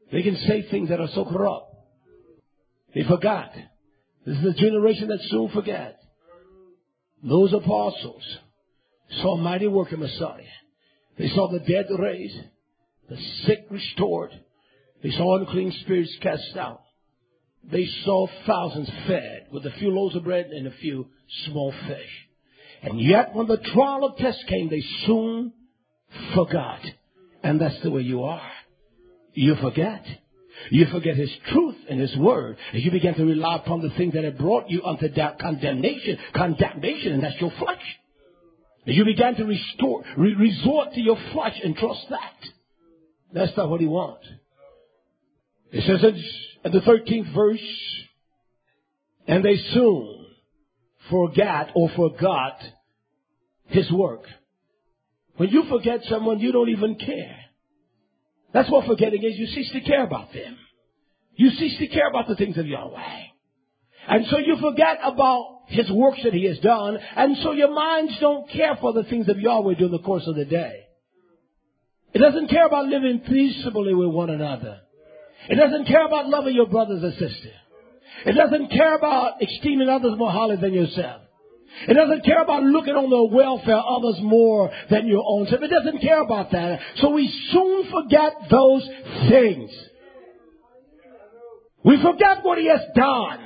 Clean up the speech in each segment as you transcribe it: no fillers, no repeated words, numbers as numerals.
They can say things that are so corrupt. They forgot. This is a generation that soon forget. Those apostles saw mighty work in Messiah. They saw the dead raised, the sick restored. They saw unclean spirits cast out. They saw thousands fed with a few loaves of bread and a few small fish. And yet when the trial of test came, they soon forgot. And that's the way you are. You forget. You forget His truth and His word. And you begin to rely upon the things that have brought you unto that condemnation, and that's your flesh. And you began to resort to your flesh and trust that. That's not what He wants. It says in the 13th verse, and they soon forgot His work. When you forget someone, you don't even care. That's what forgetting is. You cease to care about them. You cease to care about the things of Yahweh. And so you forget about His works that He has done. And so your minds don't care for the things of Yahweh during the course of the day. It doesn't care about living peaceably with one another. It doesn't care about loving your brothers and sisters. It doesn't care about esteeming others more highly than yourself. It doesn't care about looking on the welfare of others more than your own self. It doesn't care about that. So we soon forget those things. We forget what He has done.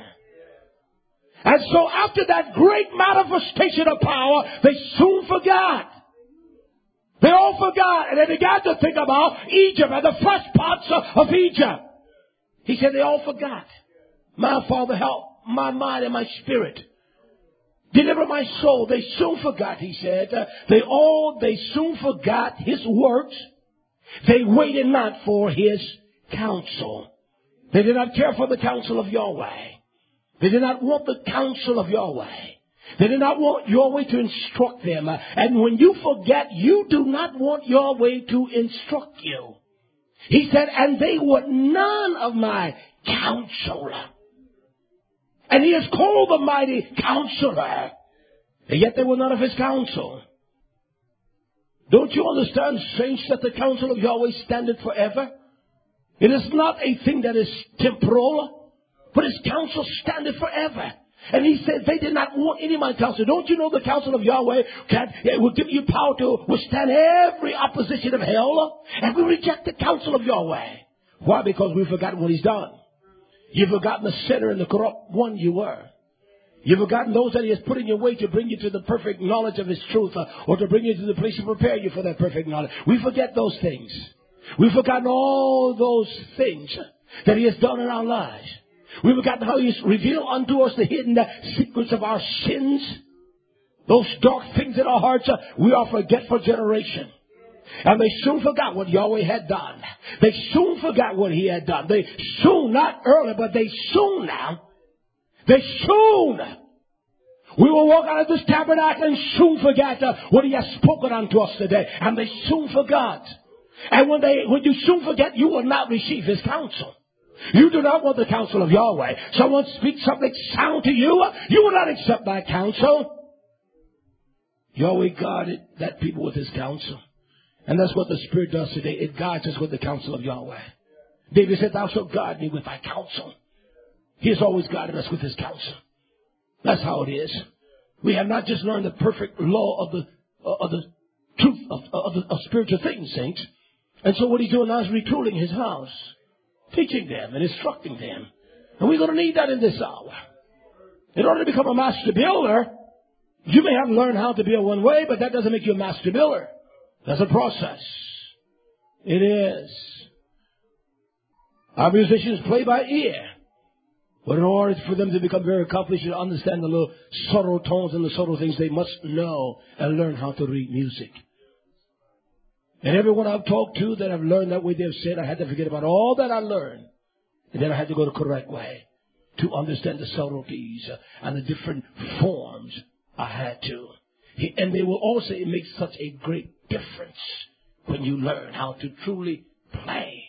And so after that great manifestation of power, they soon forgot. They all forgot. And they began to think about Egypt and the flesh pots of Egypt. He said they all forgot. My Father, help my mind and my spirit. Deliver my soul. They soon forgot, He said. They soon forgot His works. They waited not for His counsel. They did not care for the counsel of Yahweh. They did not want the counsel of Yahweh. They did not want Yahweh to instruct them. And when you forget, you do not want Yahweh to instruct you. He said, and they were none of my counsel. And He has called the mighty counselor. And yet they were none of His counsel. Don't you understand, saints, that the counsel of Yahweh standeth forever? It is not a thing that is temporal, but His counsel standeth forever. And He said they did not want any of my counsel. Don't you know the counsel of Yahweh will give you power to withstand every opposition of hell? And we reject the counsel of Yahweh. Why? Because we've forgotten what He's done. You've forgotten the sinner and the corrupt one you were. You've forgotten those that He has put in your way to bring you to the perfect knowledge of His truth, or to bring you to the place to prepare you for that perfect knowledge. We forget those things. We've forgotten all those things that He has done in our lives. We've forgotten how He's revealed unto us the hidden secrets of our sins. Those dark things in our hearts. We are a forgetful generation. And they soon forgot what Yahweh had done. They soon forgot what He had done. They soon, not early, but they soon now. They soon. We will walk out of this tabernacle and soon forget what He has spoken unto us today. And they soon forgot. And when you soon forget, you will not receive His counsel. You do not want the counsel of Yahweh. Someone speaks something sound to you. You will not accept that counsel. Yahweh guarded that people with His counsel. And that's what the Spirit does today. It guides us with the counsel of Yahweh. David said, thou shalt guide me with thy counsel. He has always guided us with His counsel. That's how it is. We have not just learned the perfect law of the truth of spiritual things, saints. And so what He's doing now is retooling His house, teaching them and instructing them. And we're going to need that in this hour. In order to become a master builder, you may have learned how to build one way, but that doesn't make you a master builder. That's a process. It is. Our musicians play by ear. But in order for them to become very accomplished and understand the little subtle tones and the subtle things, they must know and learn how to read music. And everyone I've talked to that have learned that way, they've said, I had to forget about all that I learned. And then I had to go the correct way to understand the subtleties and the different forms. I had to. And they will all say it makes such a great difference when you learn how to truly play.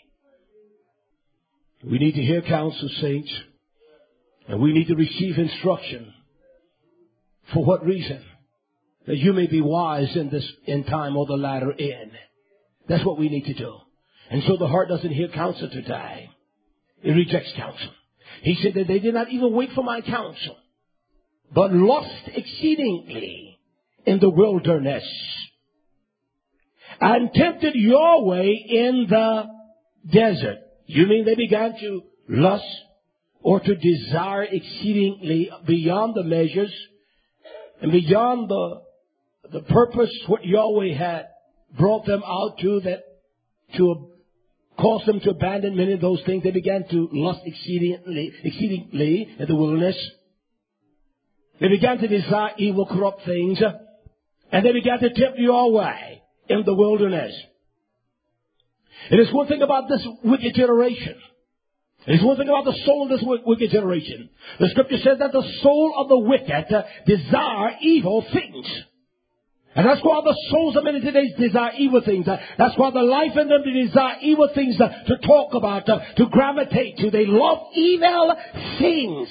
We need to hear counsel, saints. And we need to receive instruction. For what reason? That you may be wise in this end time or the latter end. That's what we need to do. And so the heart doesn't hear counsel today. It rejects counsel. He said that they did not even wait for my counsel, but lost exceedingly in the wilderness, and tempted your way in the desert. You mean they began to lust or to desire exceedingly beyond the measures and beyond the purpose what Yahweh had brought them out to, that to cause them to abandon many of those things. They began to lust exceedingly in the wilderness. They began to desire evil, corrupt things, and they began to tempt you away in the wilderness. It is one thing about this wicked generation. It is one thing about the soul of this wicked generation. The scripture says that the soul of the wicked desire evil things. And that's why the souls of many today desire evil things. That's why the life in them desire evil things to talk about, to gravitate to. They love evil things.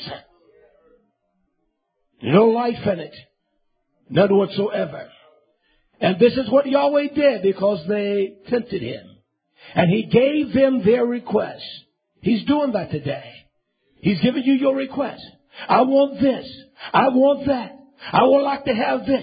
No life in it. None whatsoever. And this is what Yahweh did because they tempted him. And he gave them their request. He's doing that today. He's giving you your request. I want this. I want that. I would like to have this.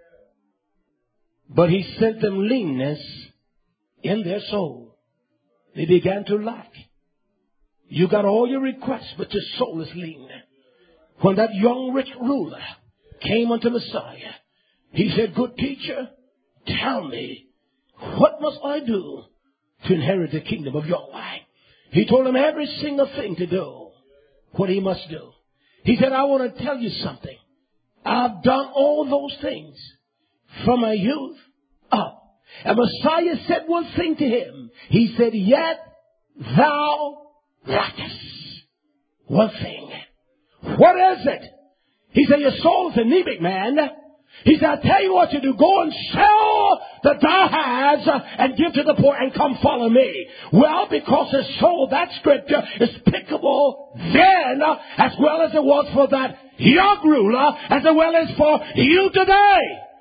But he sent them leanness in their soul. They began to lack. You got all your requests, but your soul is lean. When that young rich ruler came unto Messiah, he said, good teacher, tell me, what must I do to inherit the kingdom of Yahweh? He told him every single thing to do, what he must do. He said, I want to tell you something. I've done all those things from my youth up. And Messiah said one thing to him. He said, yet thou lackest one thing. What is it? He said, your soul's anemic, man. He said, I'll tell you what you do. Go and sell that thou hast and give to the poor and come follow me. Well, because his soul, that scripture is pickable then as well as it was for that young ruler, as well as for you today.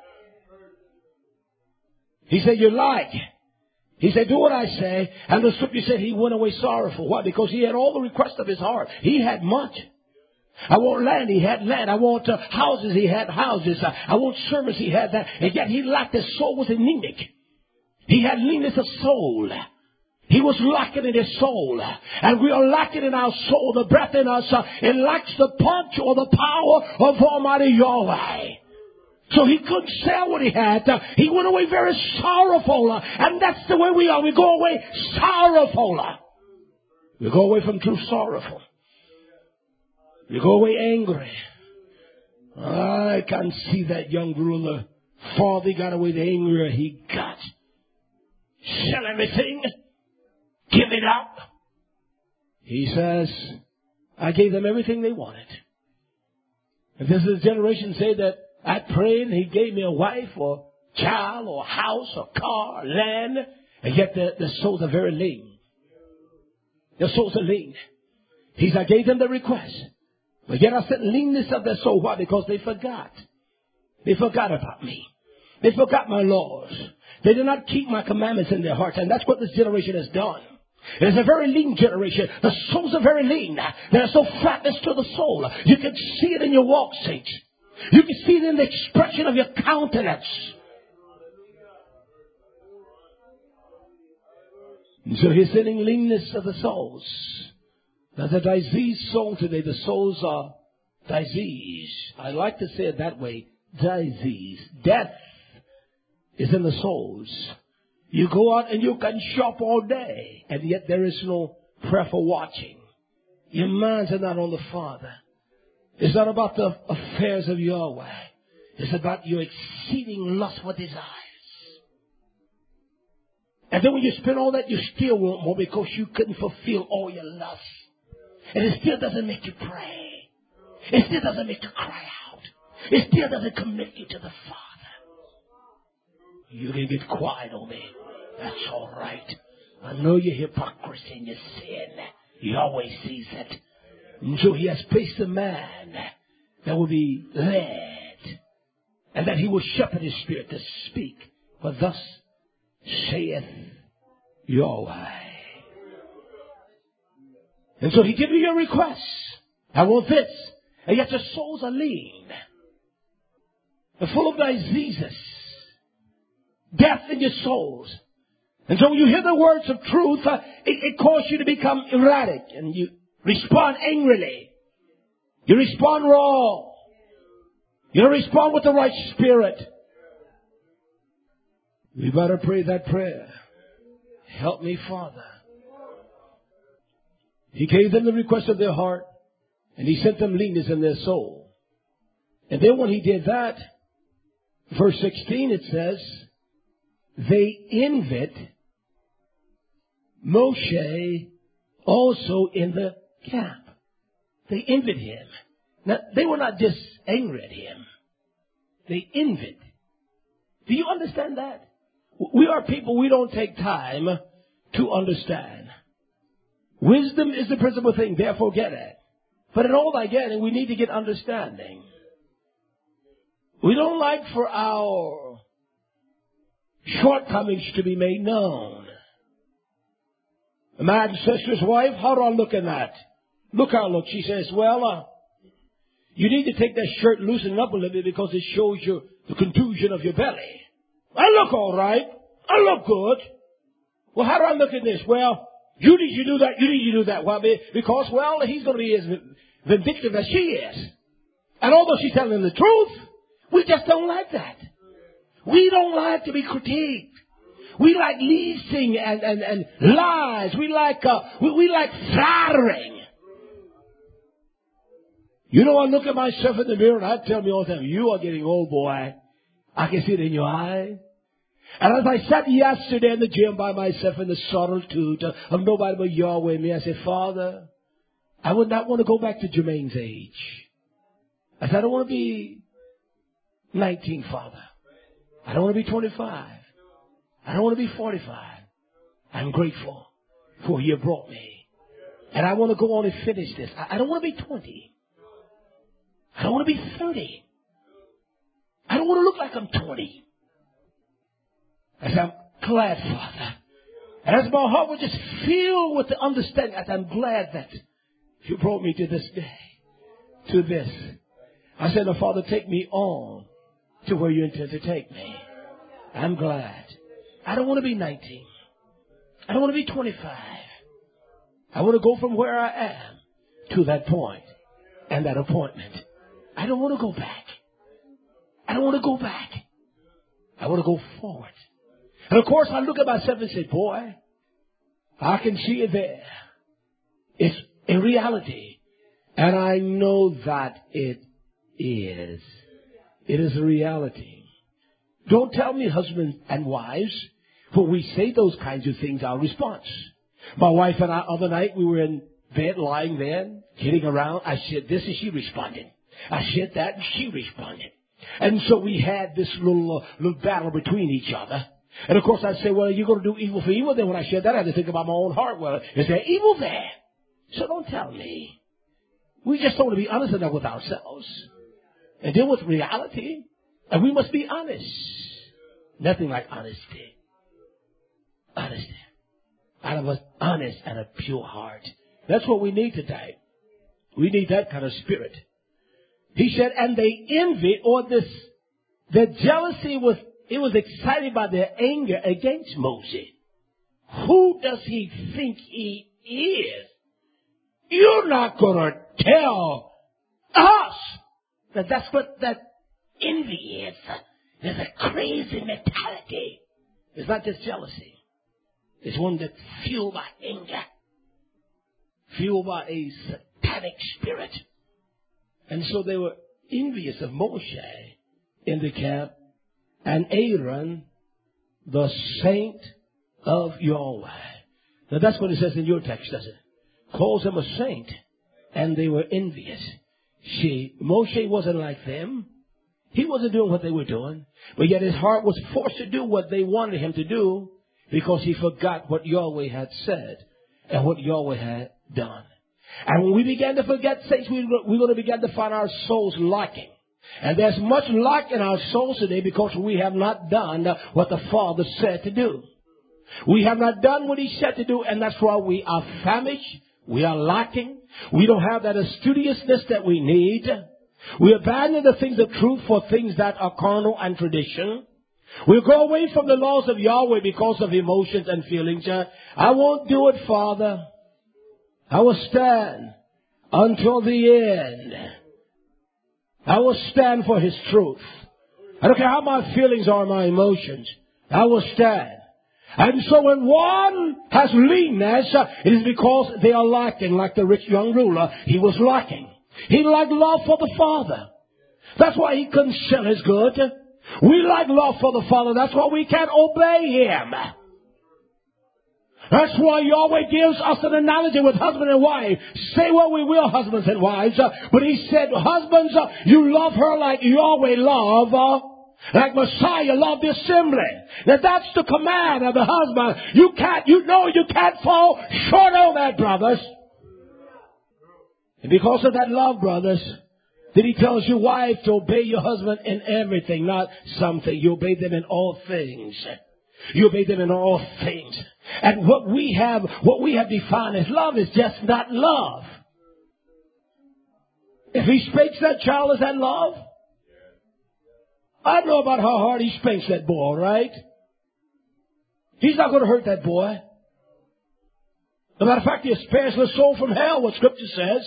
He said, you like. He said, do what I say. And the scripture said he went away sorrowful. Why? Because he had all the requests of his heart. He had much. I want land, he had land. I want houses, he had houses. I want servants, he had that. And yet he lacked, his soul was anemic. He had leanness of soul. He was lacking in his soul. And we are lacking in our soul, the breath in us. It lacks the punch or the power of Almighty Yahweh. So he couldn't sell what he had. He went away very sorrowful. And that's the way we are. We go away sorrowful. We go away from true sorrowful. You go away angry. I can see that young ruler. Farther he got away, the angrier he got. Sell everything. Give it up. He says, I gave them everything they wanted. If this is a generation say that I prayed and he gave me a wife or child or house or car or land, and yet the souls are very lean. Their souls are lean. He said, I gave them the request. But yet I said leanness of their soul. Why? Because they forgot. They forgot about me. They forgot my laws. They did not keep my commandments in their hearts. And that's what this generation has done. It is a very lean generation. The souls are very lean. There's no fatness to the soul. You can see it in your walk, saints. You can see it in the expression of your countenance. And so he's sending leanness of the souls. There's a diseased soul today. The souls are diseased. I like to say it that way. Disease. Death is in the souls. You go out and you can shop all day, and yet there is no prayer for watching. Your minds are not on the Father. It's not about the affairs of Yahweh. It's about your exceeding lustful desires. And then when you spend all that, you still want more because you couldn't fulfill all your lusts. And it still doesn't make you pray. It still doesn't make you cry out. It still doesn't commit you to the Father. You can get quiet on me. That's all right. I know your hypocrisy and your sin. Yahweh sees it. And so he has placed a man that will be led. And that he will shepherd his spirit to speak. For thus saith Yahweh. And so he gives you your requests. I want this. And yet your souls are lean. They're full of diseases. Death in your souls. And so when you hear the words of truth, it causes you to become erratic. And you respond angrily. You respond wrong. You don't respond with the right spirit. We better pray that prayer. Help me, Father. He gave them the request of their heart, and he sent them leanness in their soul. And then when he did that, verse 16 it says, they envied Moshe also in the camp. They envied him. Now, they were not just angry at him. They envied. Do you understand that? We are people, we don't take time to understand. Wisdom is the principal thing, therefore get it. But in all thy getting, we need to get understanding. We don't like for our shortcomings to be made known. A man's sister's wife, how do I look in that? Look how I look. She says, well, you need to take that shirt and loosen it up a little bit because it shows you the contusion of your belly. I look all right. I look good. Well, how do I look at this? Well, you need to do that. You need to do that. Why? Because, well, he's going to be as vindictive as she is. And although she's telling the truth, we just don't like that. We don't like to be critiqued. We like leasing and lies. We like flattering. You know, I look at myself in the mirror and I tell me all the time, you are getting old, boy. I can see it in your eyes. And as I sat yesterday in the gym by myself in the solitude of nobody but Yahweh and me, I said, Father, I would not want to go back to Jermaine's age. I said, I don't want to be 19, Father. I don't want to be 25. I don't want to be 45. I'm grateful for you brought me. And I want to go on and finish this. I don't want to be 20. I don't want to be 30. I don't want to look like I'm 20. I said, I'm glad, Father. And as my heart was just filled with the understanding, I said, I'm glad that you brought me to this day, to this. I said, Father, take me on to where you intend to take me. I'm glad. I don't want to be 19. I don't want to be 25. I want to go from where I am to that point and that appointment. I don't want to go back. I don't want to go back. I want to go forward. And of course, I look at myself and say, boy, I can see it there. It's a reality. And I know that it is. It is a reality. Don't tell me, husbands and wives, when we say those kinds of things, our response. My wife and I, other night, we were in bed, lying there, kidding around. I said this, and she responded. I said that, and she responded. And so we had this little battle between each other. And of course, I'd say, well, you're going to do evil for evil. Then when I said that, I had to think about my own heart. Well, is there evil there? So don't tell me. We just don't want to be honest enough with ourselves and deal with reality. And we must be honest. Nothing like honesty. Honesty. Out of an honest and a pure heart. That's what we need today. We need that kind of spirit. He said, and they envied, or their jealousy was excited by their anger against Moses. Who does he think he is? You're not going to tell us that that's what that envy is. There's a crazy mentality. It's not just jealousy. It's one that's fueled by anger, fueled by a satanic spirit. And so they were envious of Moshe in the camp and Aaron, the saint of Yahweh. Now that's what it says in your text, doesn't it? Calls him a saint, and they were envious. Moshe wasn't like them. He wasn't doing what they were doing, but yet his heart was forced to do what they wanted him to do because he forgot what Yahweh had said and what Yahweh had done. And when we began to forget things, we're going to begin to find our souls lacking. And there's much lack in our souls today because we have not done what the Father said to do. We have not done what he said to do, and that's why we are famished. We are lacking. We don't have that studiousness that we need. We abandon the things of truth for things that are carnal and tradition. We'll go away from the laws of Yahweh because of emotions and feelings. I won't do it, Father. I will stand until the end. I will stand for his truth. I don't care how my feelings are, my emotions. I will stand. And so when one has leanness, it is because they are lacking, like the rich young ruler. He was lacking. He lacked love for the Father. That's why he couldn't sell his good. We lack love for the Father. That's why we can't obey him. That's why Yahweh gives us an analogy with husband and wife. Say what we will, husbands and wives. But he said, husbands, you love her like Yahweh love. Like Messiah loved the assembly. Now that's the command of the husband. You can't fall short of that, brothers. And because of that love, brothers, then he tells your wife to obey your husband in everything, not something. You obey them in all things. You obey them in all things. And what we have defined as love is just not love. If he spanks that child, is that love? I know about how hard he spanks that boy, right? He's not going to hurt that boy. As a matter of fact, he spares the soul from hell, what Scripture says.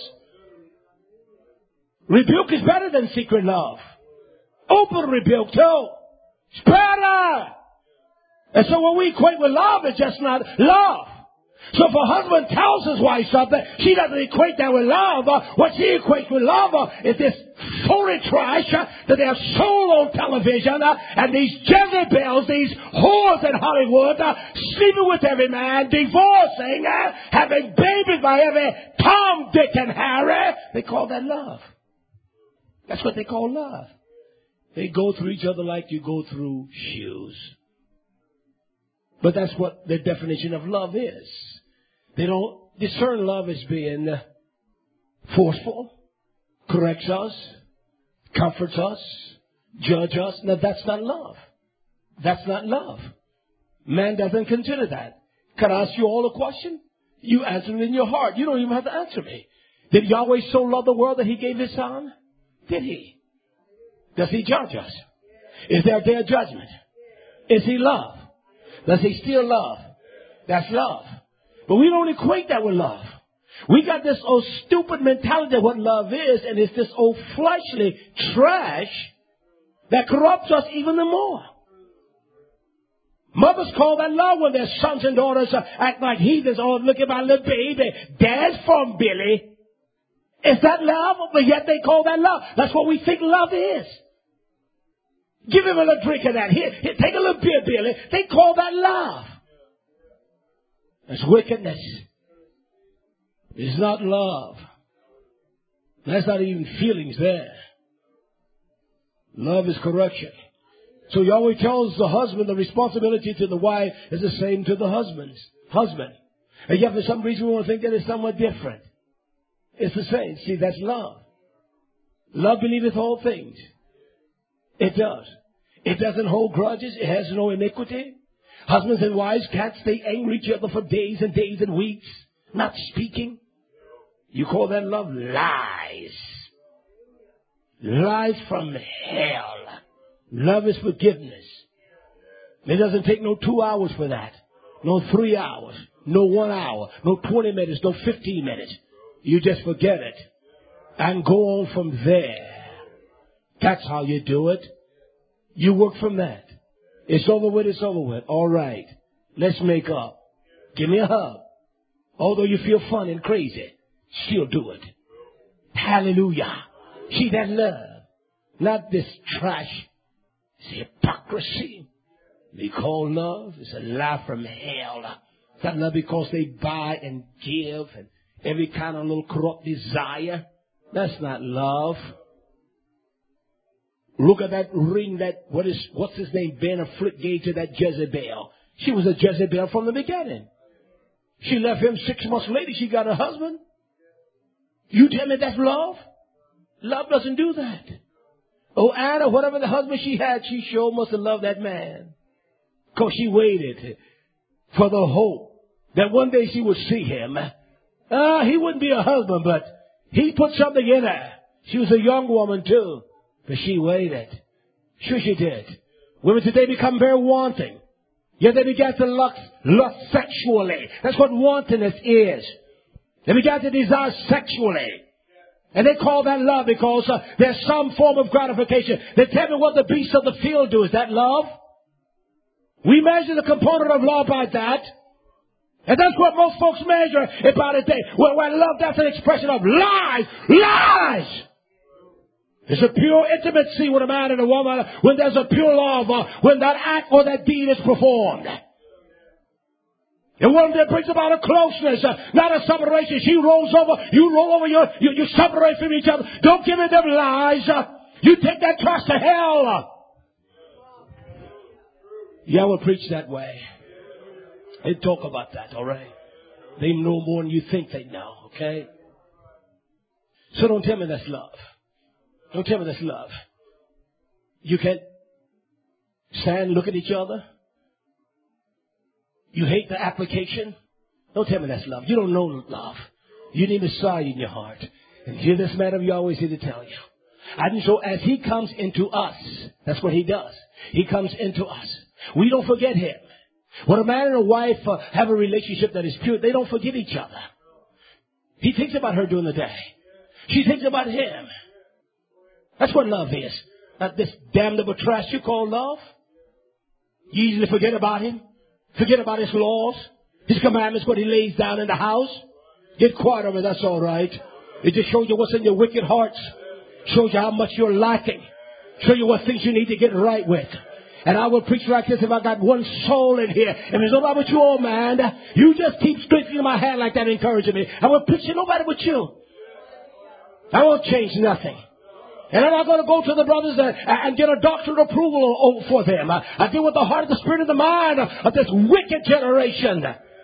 Rebuke is better than secret love. Open rebuke, too. It's better. And so what we equate with love is just not love. So if a husband tells his wife something, she doesn't equate that with love. What she equates with love is this phony trash that they have sold on television, and these Jezebels, these whores in Hollywood, sleeping with every man, divorcing, having babies by every Tom, Dick, and Harry. They call that love. That's what they call love. They go through each other like you go through shoes. But that's what the definition of love is. They don't discern love as being forceful, corrects us, comforts us, judge us. Now that's not love. That's not love. Man doesn't consider that. Can I ask you all a question? You answer it in your heart. You don't even have to answer me. Did Yahweh so love the world that he gave his son? Did he? Does he judge us? Is there a day of judgment? Is he love? Does he still love? That's love. But we don't equate that with love. We got this old stupid mentality of what love is, and it's this old fleshly trash that corrupts us even the more. Mothers call that love when their sons and daughters act like heathens. Oh, look at my little baby. Dad's from Billy. Is that love? But yet they call that love. That's what we think love is. Give him a little drink of that. Here, take a little beer, Billy. They call that love. That's wickedness. It's not love. That's not even feelings there. Love is correction. So Yahweh tells the husband the responsibility to the wife is the same to the husband. And yet for some reason we want to think that it's somewhat different. It's the same. See, that's love. Love believeth all things. It does. It doesn't hold grudges. It has no iniquity. Husbands and wives can't stay angry at each other for days and days and weeks, not speaking. You call that love? Lies. Lies from hell. Love is forgiveness. It doesn't take no 2 hours for that. No 3 hours. No 1 hour. No 20 minutes. No 15 minutes. You just forget it and go on from there. That's how you do it. You work from that. It's over with, it's over with. All right. Let's make up. Give me a hug. Although you feel fun and crazy, still do it. Hallelujah. See that love. Not this trash. It's hypocrisy. They call love. It's a lie from hell. It's not love because they buy and give and every kind of little corrupt desire. That's not love. Look at that ring what's his name, Ben Affleck gave to that Jezebel. She was a Jezebel from the beginning. She left him 6 months later, she got a husband. You tell me that's love? Love doesn't do that. Oh, Anna, whatever the husband she had, she sure must have loved that man. Because she waited. for the hope that one day she would see him. He wouldn't be a husband, but he put something in her. She was a young woman too, but she waited. Sure she did. Women today become very wanting. Yet they began to lust sexually. That's what wantonness is. They began to desire sexually. And they call that love because there's some form of gratification. They tell me what the beasts of the field do. Is that love? We measure the component of love by that. And that's what most folks measure it by today. Where love, that's an expression of lies. Lies! There's a pure intimacy with a man and a woman when there's a pure love, when that act or that deed is performed. And one that brings about a closeness, not a separation. She rolls over, you roll over, you separate from each other. Don't give it them lies. You take that trash to hell. Yeah, I will preach that way. They talk about that, all right? They know more than you think they know, okay? So don't tell me that's love. Don't tell me that's love. You can't stand, look at each other. You hate the application. Don't tell me that's love. You don't know love. You need Messiah in your heart. And hear this, man of you always here to tell you. And so as he comes into us, that's what he does. He comes into us. We don't forget him. When a man and a wife have a relationship that is pure, they don't forget each other. He thinks about her during the day. She thinks about him. That's what love is. Not this damnable trash you call love. You easily forget about him. Forget about his laws, his commandments, what he lays down in the house. Get quiet of it, that's all right. It just shows you what's in your wicked hearts. Shows you how much you're lacking. Shows you what things you need to get right with. And I will preach like this if I got one soul in here. And there's nobody but you, old man. You just keep strengthening my hand like that, encouraging me. I will preach to nobody but you. I won't change nothing. And I'm not going to go to the brothers and get a doctorate approval for them. I deal with the heart, the spirit, and the mind of this wicked generation.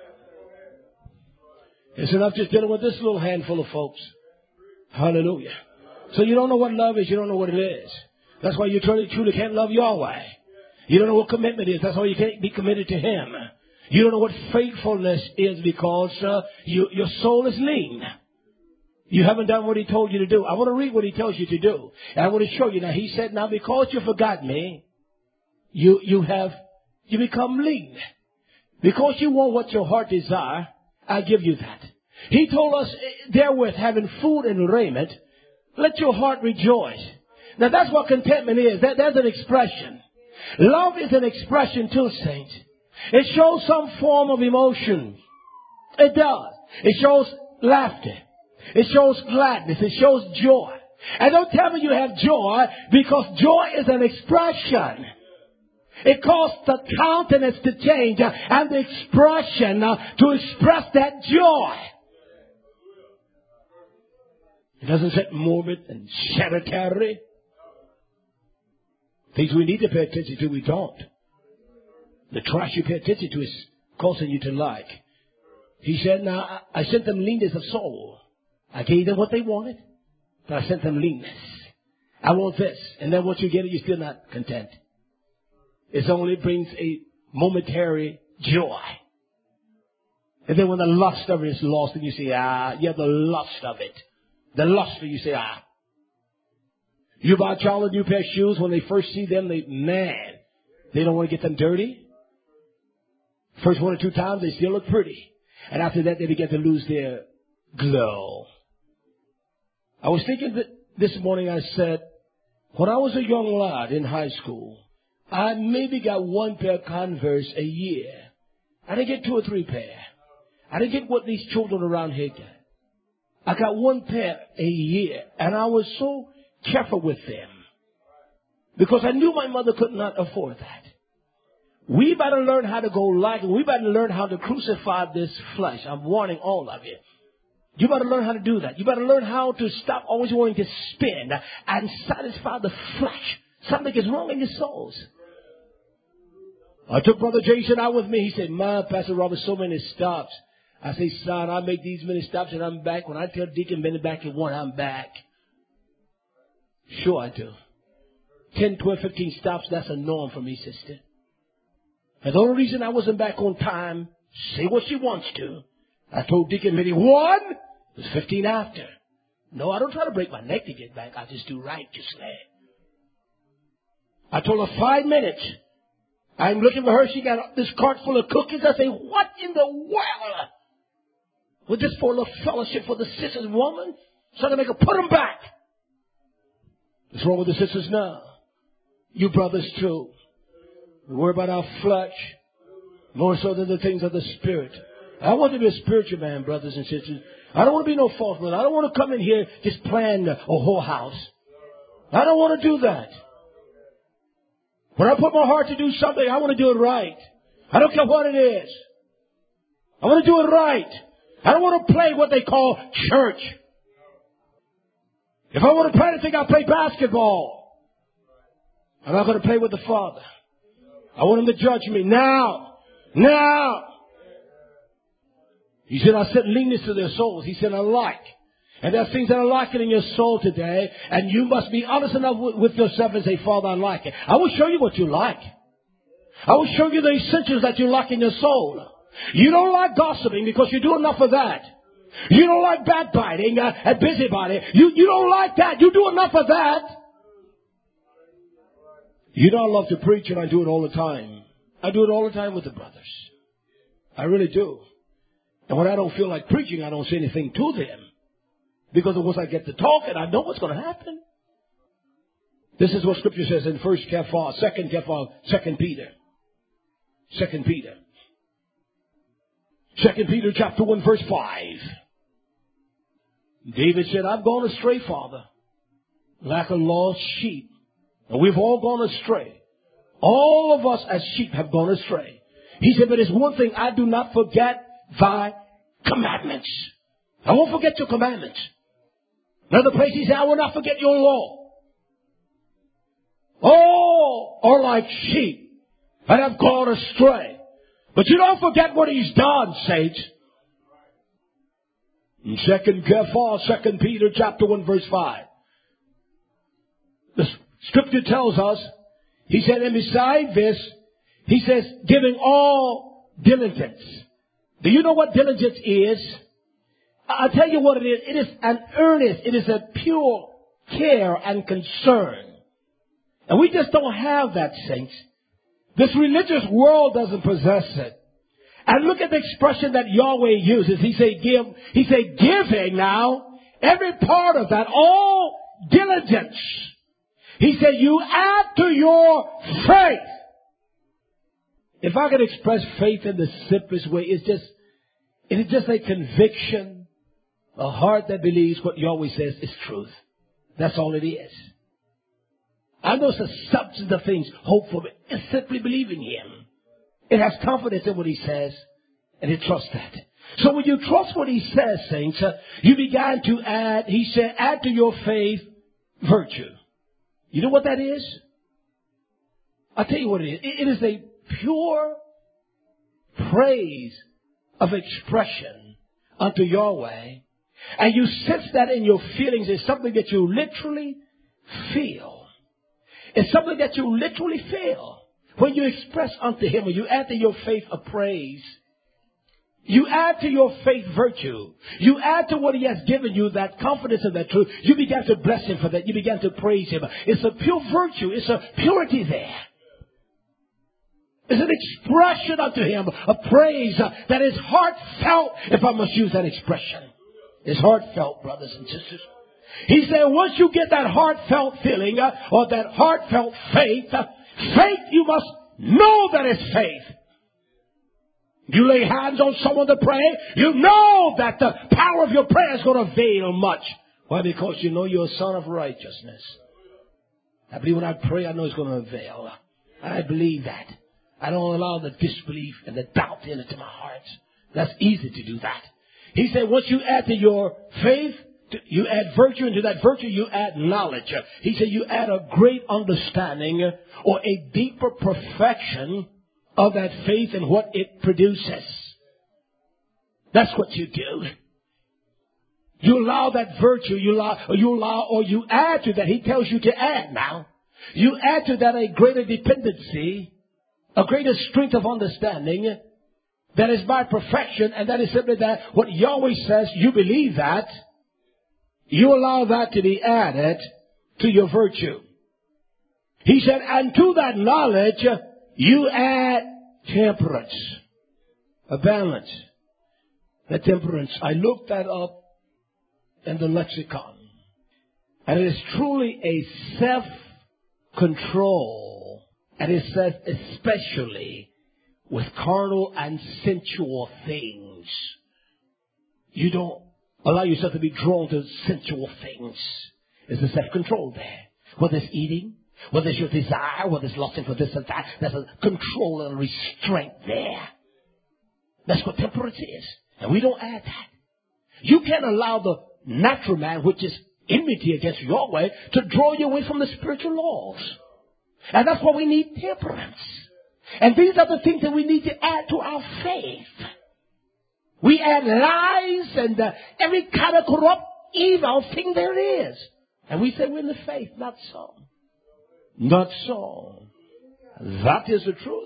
It's enough just dealing with this little handful of folks. Hallelujah. So you don't know what love is. You don't know what it is. That's why you truly can't love Yahweh. You don't know what commitment is. That's why you can't be committed to Him. You don't know what faithfulness is because your soul is lean. You haven't done what He told you to do. I want to read what He tells you to do. And I want to show you. Now, He said, now because you forgot me, you become lean. Because you want what your heart desire, I give you that. He told us, therewith, having food and raiment, let your heart rejoice. Now, that's what contentment is. That's an expression. Love is an expression too, saints. It shows some form of emotion. It does. It shows laughter. It shows gladness. It shows joy. And don't tell me you have joy, because joy is an expression. It caused the countenance to change and the expression to express that joy. It doesn't say morbid and sanitary. Things we need to pay attention to, we don't. The trash you pay attention to is causing you to like. He said, now, I sent them leanness of soul. I gave them what they wanted, but I sent them leanness. I want this. And then once you get it, you're still not content. It only brings a momentary joy. And then when the lust of it is lost, and you say, you have the lust of it. The lust of it, you say, You buy a child a new pair of shoes, when they first see them, they don't want to get them dirty. First 1 or 2 times, they still look pretty. And after that, they begin to lose their glow. I was thinking that this morning, I said, when I was a young lad in high school, I maybe got 1 pair of Converse a year. I didn't get 2 or 3 pair. I didn't get what these children around here get. I got 1 pair a year, and I was so careful with them because I knew my mother could not afford that. We better learn how to go like, we better learn how to crucify this flesh. I'm warning all of you. You better learn how to do that. You better learn how to stop always wanting to spin and satisfy the flesh. Something is wrong in your souls. I took Brother Jason out with me. He said, "Man, Pastor Robert, so many stops." I say, "Son, I make these many stops and I'm back. When I tell Deacon Benny back at 1, I'm back." Sure I do. 10, 12, 15 stops, that's a norm for me, sister. And the only reason I wasn't back on time, say what she wants to. I told Deacon Minnie 1, it was 15 after. No, I don't try to break my neck to get back. I just do righteously. I told her 5 minutes. I'm looking for her. She got this cart full of cookies. I say, what in the world? Was this for a little fellowship for the sisters, woman? So to make her put them back. What's wrong with the sisters now? You brothers too. We worry about our flesh more so than the things of the Spirit. I want to be a spiritual man, brothers and sisters. I don't want to be no false man. I don't want to come in here just plan a whole house. I don't want to do that. When I put my heart to do something, I want to do it right. I don't care what it is. I want to do it right. I don't want to play what they call church. If I want to play anything, I'll play basketball. I'm not going to play with the Father. I want Him to judge me now. Now. He said, I sent leanness to their souls. He said, I like. And there are things that are lacking in your soul today. And you must be honest enough with yourself and say, Father, I like it. I will show you what you like. I will show you the essentials that you lack in your soul. You don't like gossiping because you do enough of that. You don't like backbiting and busybody. You don't like that. You do enough of that. You know I love to preach and I do it all the time. I do it all the time with the brothers. I really do. And when I don't feel like preaching, I don't say anything to them. Because once I get to talking, I know what's going to happen. This is what Scripture says in 2 Peter. 2 Peter. 2 Peter chapter 1 verse 5. David said, I've gone astray, Father, like a lost sheep. And we've all gone astray. All of us as sheep have gone astray. He said, but there's one thing, I do not forget thy commandments. I won't forget your commandments. Another place he said, I will not forget your law. All are like sheep and have gone astray. But you don't forget what He's done, saints. In 2 Peter chapter 1 verse 5. The Scripture tells us, He said, and beside this, He says, giving all diligence. Do you know what diligence is? I'll tell you what it is. It is an earnest, it is a pure care and concern. And we just don't have that, saints. This religious world doesn't possess it. And look at the expression that Yahweh uses. He said giving now, every part of that, all diligence. He said you add to your faith. If I could express faith in the simplest way, it's just a conviction, a heart that believes what Yahweh says is truth. That's all it is. I know it's a substance of things, hope for it. It's simply believing Him. It has confidence in what He says, and it trusts that. So when you trust what He says, saints, you began to add, He said, add to your faith virtue. You know what that is? I'll tell you what it is. It is a pure praise of expression unto Yahweh. And you sense that in your feelings. It's something that you literally feel. It's something that you literally feel. When you express unto Him, when you add to your faith a praise, you add to your faith virtue. You add to what He has given you, that confidence in that truth. You began to bless Him for that. You began to praise Him. It's a pure virtue. It's a purity there. It's an expression unto Him, a praise that is heartfelt, if I must use that expression. It's heartfelt, brothers and sisters. He said once you get that heartfelt feeling or that heartfelt faith, faith you must know that it's faith. You lay hands on someone to pray, you know that the power of your prayer is going to avail much. Why? Because you know you're a son of righteousness. I believe when I pray, I know it's going to avail. I believe that. I don't allow the disbelief and the doubt into my heart. That's easy to do that. He said once you add to your faith, you add virtue. Into that virtue, you add knowledge. He said you add a great understanding or a deeper perfection of that faith and what it produces. That's what you do. You allow that virtue, you add to that. He tells you to add now. You add to that a greater dependency a greater strength of understanding that is by perfection, and that is simply that what Yahweh says, you believe that, you allow that to be added to your virtue. He said, and to that knowledge, you add temperance, a balance. The temperance, I looked that up in the lexicon. And it is truly a self-control. And it says especially with carnal and sensual things. You don't allow yourself to be drawn to sensual things. There's a self-control there. Whether it's eating, whether it's your desire, whether it's lusting for this and that, there's a control and restraint there. That's what temperance is. And we don't add that. You can't allow the natural man, which is enmity against Yahweh, to draw you away from the spiritual laws. And that's why we need temperance. And these are the things that we need to add to our faith. We add lies and every kind of corrupt, evil thing there is. And we say we're in the faith. Not so. Not so. That is the truth.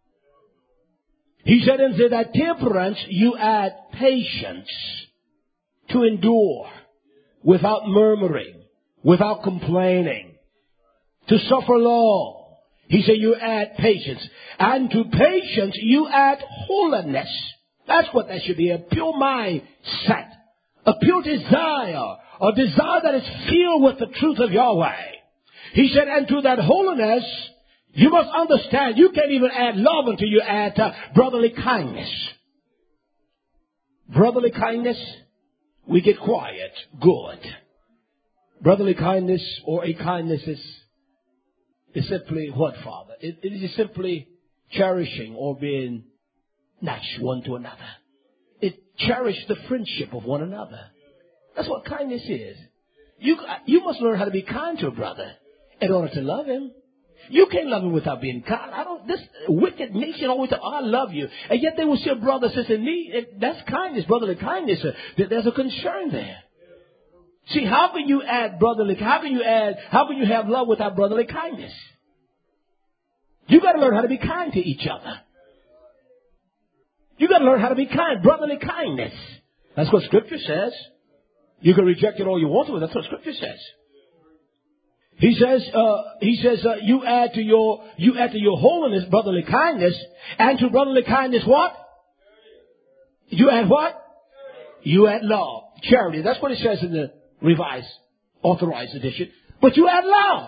He said, into that temperance you add patience, to endure without murmuring, without complaining, to suffer long. He said you add patience. And to patience you add holiness. That's what that should be, a pure mindset, a pure desire, a desire that is filled with the truth of Yahweh. He said, and to that holiness, you must understand, you can't even add love until you add brotherly kindness. Brotherly kindness, we get quiet. Good. Brotherly kindness or a kindness is simply what, Father? It is simply cherishing or being nice one to another. It cherishes the friendship of one another. That's what kindness is. You must learn how to be kind to a brother in order to love him. You can't love him without being kind. This wicked nation always say, I love you. And yet they will see a brother, sister in need. That's kindness, brotherly kindness. There's a concern there. See, how can you add brotherly, how can you have love without brotherly kindness? You got to learn how to be kind to each other. You got to learn how to be kind, brotherly kindness. That's what Scripture says. You can reject it all you want to, but that's what Scripture says. He says, you add to your holiness brotherly kindness, and to brotherly kindness what? You add what? You add love, charity. That's what it says in the Revised Authorized Edition. But you add love.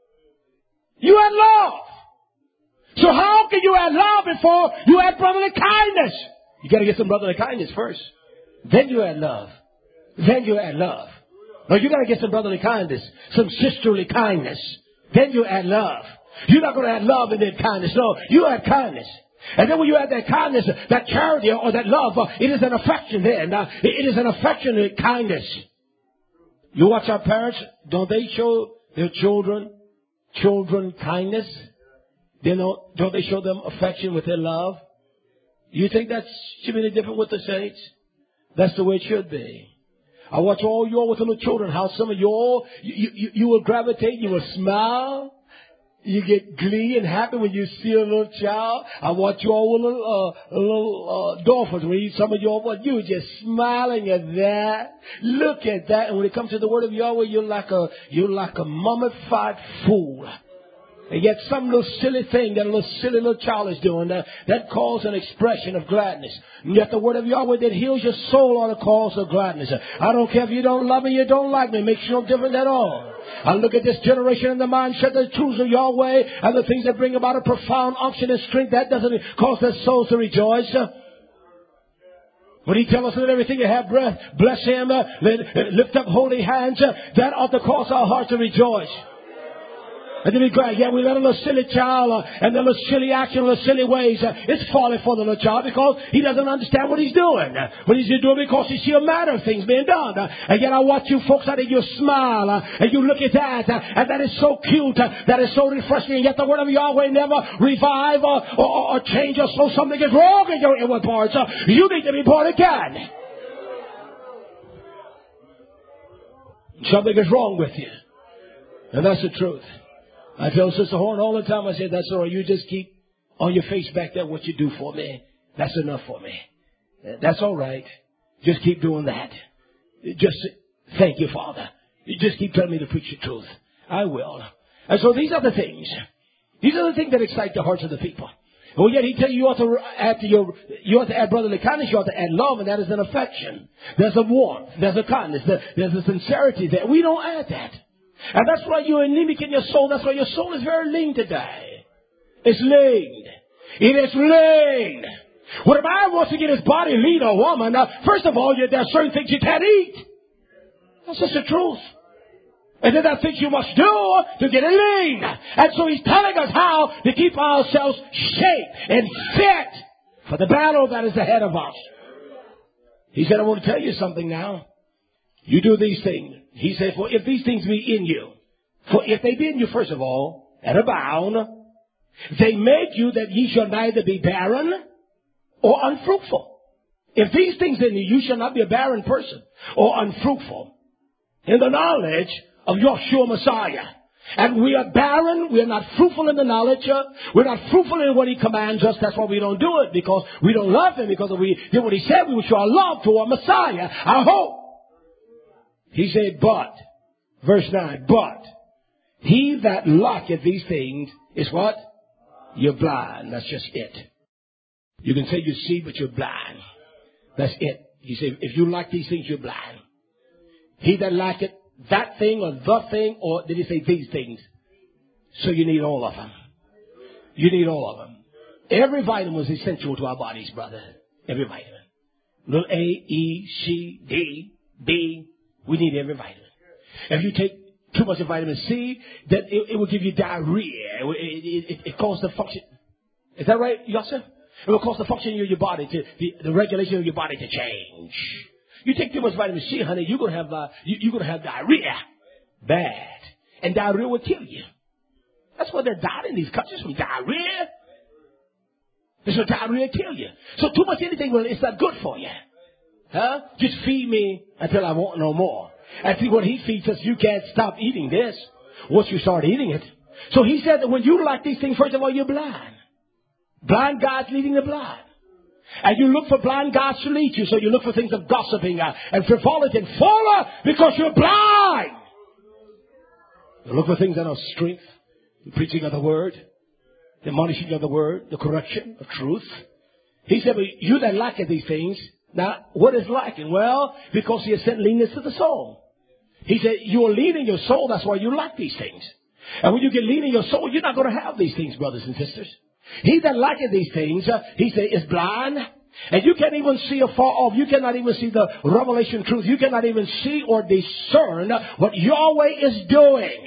You add love. So how can you add love before you add brotherly kindness? You got to get some brotherly kindness first. Then you add love. Then you add love. No, you got to get some brotherly kindness, some sisterly kindness. Then you add love. You're not going to add love and then kindness. No, you add kindness. And then when you add that kindness, that charity or that love, it is an affection there. Now, it is an affectionate kindness. You watch our parents, don't they show their children kindness? Don't they show them affection with their love? You think that should be any different with the saints? That's the way it should be. I watch all you all with little children, how some of you all, you will gravitate, you will smile. You get glee and happy when you see a little child. I watch you all with little dolphins. When some of you all, you just smiling at that. Look at that. And when it comes to the word of Yahweh, you're like a mummified fool. And yet some little silly thing that a little silly little child is doing, that calls an expression of gladness. And yet the word of Yahweh that heals your soul ought to cause of gladness. I don't care if you don't love me, you don't like me. It makes you no different at all. I look at this generation and the mindset, the truths of Yahweh and the things that bring about a profound unction and strength. That doesn't cause their souls to rejoice. When he tells us that everything you have breath, bless him, lift up holy hands, that ought to cause our hearts to rejoice. And to be glad, yeah, we let a little silly child and a little silly action, a little silly ways. It's folly for the little child because he doesn't understand what he's doing. But he's doing it because he sees a matter of things being done. And yet I watch you folks out of your smile and you look at that and that is so cute, that is so refreshing. And yet the word of Yahweh never revive or change us. So something is wrong in your inward parts. You need to be born again. Something is wrong with you. And that's the truth. I tell Sister Horn all the time, I say, that's all right. You just keep on your face back there, what you do for me, that's enough for me. That's all right. Just keep doing that. Just thank you, Father. You just keep telling me to preach the truth. I will. And so these are the things. These are the things that excite the hearts of the people. Well, yet he tells you, you ought to add brotherly kindness, you ought to add love, and that is an affection. There's a warmth, there's a kindness, there's a sincerity there. We don't add that. And that's why you're anemic in your soul. That's why your soul is very lean today. It's lean. It is lean. When a man wants to get his body lean, or woman, first of all, there are certain things you can't eat. That's just the truth. And then there are things you must do to get it lean. And so he's telling us how to keep ourselves shaped and fit for the battle that is ahead of us. He said, I want to tell you something now. You do these things. He said, for if these things be in you, for if they be in you, first of all, and abound, they make you that ye shall neither be barren or unfruitful. If these things in you, you shall not be a barren person or unfruitful in the knowledge of Yeshua Messiah. And we are barren. We are not fruitful in the knowledge. We're not fruitful in what he commands us. That's why we don't do it, because we don't love him. Because if we did what he said, we would show our love to our Messiah, our hope. He said, but, verse 9, but he that lacketh these things is what? You're blind. That's just it. You can say you see, but you're blind. That's it. He said, if you lack these things, you're blind. He that lacketh that thing or the thing, or did he say these things? So you need all of them. You need all of them. Every vitamin is essential to our bodies, brother. Every vitamin. Little A, E, C, D, B. We need every vitamin. If you take too much of vitamin C, then it will give you diarrhea. It causes the function. Is that right, Yosef? It will cause the function of your body the regulation of your body to change. You take too much vitamin C, honey, you're gonna have diarrhea. Bad. And diarrhea will kill you. That's why they're dying in these countries, from diarrhea. So diarrhea kill you. So too much anything, well, it's not good for you. Huh? Just feed me until I want no more. And see, when he feeds us, you can't stop eating this once you start eating it. So he said that when you lack these things, first of all, you're blind. Blind guides leading the blind. And you look for blind guides to lead you. So you look for things of gossiping and frivolity and folly because you're blind. You look for things that are strength, the preaching of the word, the admonishing of the word, the correction of truth. He said, but you that lacketh these things. Now, what is lacking? Well, because he has sent leanness to the soul. He said, you are lean in your soul, that's why you lack these things. And when you get lean in your soul, you're not going to have these things, brothers and sisters. He that lacketh these things, he said, is blind. And you can't even see afar off. You cannot even see the revelation truth. You cannot even see or discern what Yahweh is doing.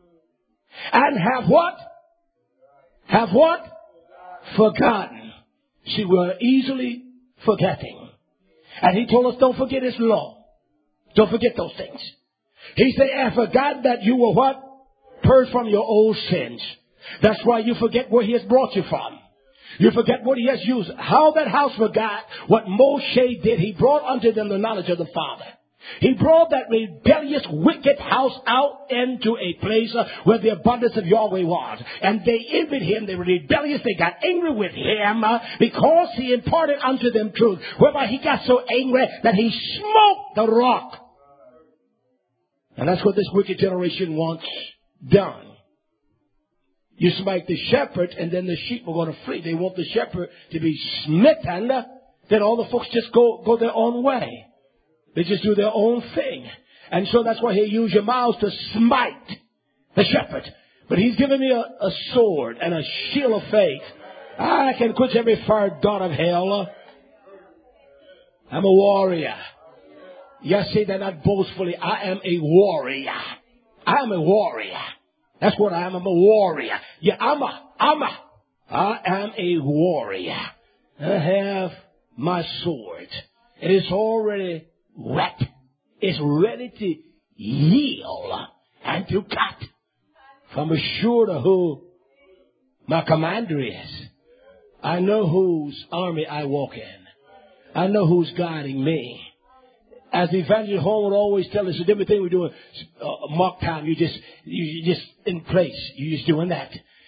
And have what? Have what? Forgotten. See, we're easily forgetting. And he told us, don't forget his law. Don't forget those things. He said, I forgot that you were what? Purged from your old sins. That's why you forget where he has brought you from. You forget what he has used. How that house forgot what Moshe did. He brought unto them the knowledge of the Father. He brought that rebellious, wicked house out into a place where the abundance of Yahweh was. And they envied him. They were rebellious. They got angry with him because he imparted unto them truth. Whereby he got so angry that he smote the rock. And that's what this wicked generation wants done. You smite the shepherd and then the sheep are going to flee. They want the shepherd to be smitten. Then all the folks just go their own way. They just do their own thing. And so that's why he used your mouths to smite the shepherd. But he's given me a sword and a shield of faith. I can quench every fire dart of hell. I'm a warrior. Yes, say that not boastfully. I am a warrior. I am a warrior. That's what I am. I'm a warrior. Yeah, I am a warrior. I have my sword. It is already wet. It's ready to yield and to cut. I'm assured of who my commander is. I know whose army I walk in. I know who's guiding me. As the evangelist Hall would always tell us, the different thing we do in mock time, you just in place. You're just doing that.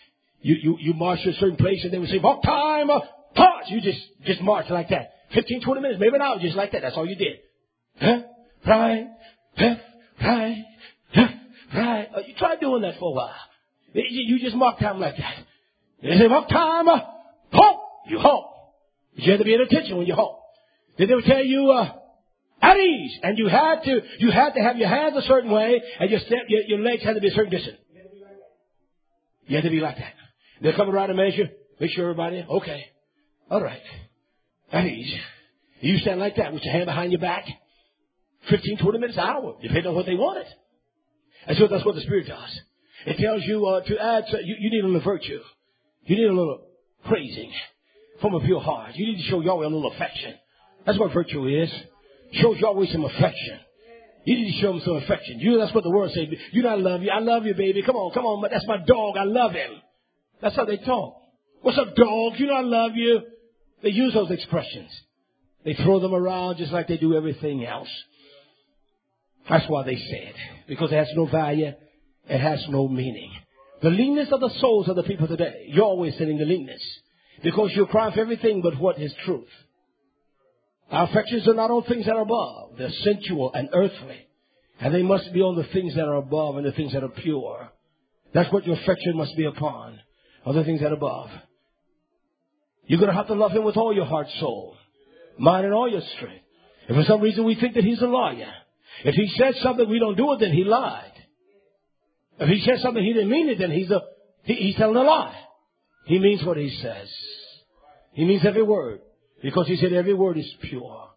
you march to a certain place and they would say, walk time, march. You just march like that. 15, 20 minutes, maybe an hour, just like that. That's all you did. Right, left, right, left, right. You try doing that for a while. You just mark time like that. They say, walk time, halt. You halt. You had to be at attention when you halt. Then they would tell you, at ease. And you had to have your hands a certain way and your legs had to be a certain distance. You had to be like that. They'll come around and measure. Make sure everybody, okay. All right. At ease. You stand like that with your hand behind your back. 15, 20 minutes, an hour, depending on what they wanted. And so that's what the Spirit does. It tells you to add, you need a little virtue. You need a little praising from a pure heart. You need to show Yahweh a little affection. That's what virtue is. Shows Yahweh some affection. You need to show him some affection. That's what the word says. You know I love you. I love you, baby. Come on. But that's my dog. I love him. That's how they talk. What's up, dog? You know I love you. They use those expressions. They throw them around just like they do everything else. That's why they say it. Because it has no value. It has no meaning. The leanness of the souls of the people today. You're always sending the leanness. Because you're crying for everything but what is truth. Our affections are not on things that are above. They're sensual and earthly. And they must be on the things that are above and the things that are pure. That's what your affection must be upon. On the things that are above. You're going to have to love him with all your heart, soul, mind, and all your strength. If for some reason we think that he's a liar. If he said something we don't do it, then he lied. If he said something he didn't mean it, then he's telling a lie. He means what he says. He means every word. Because he said every word is pure.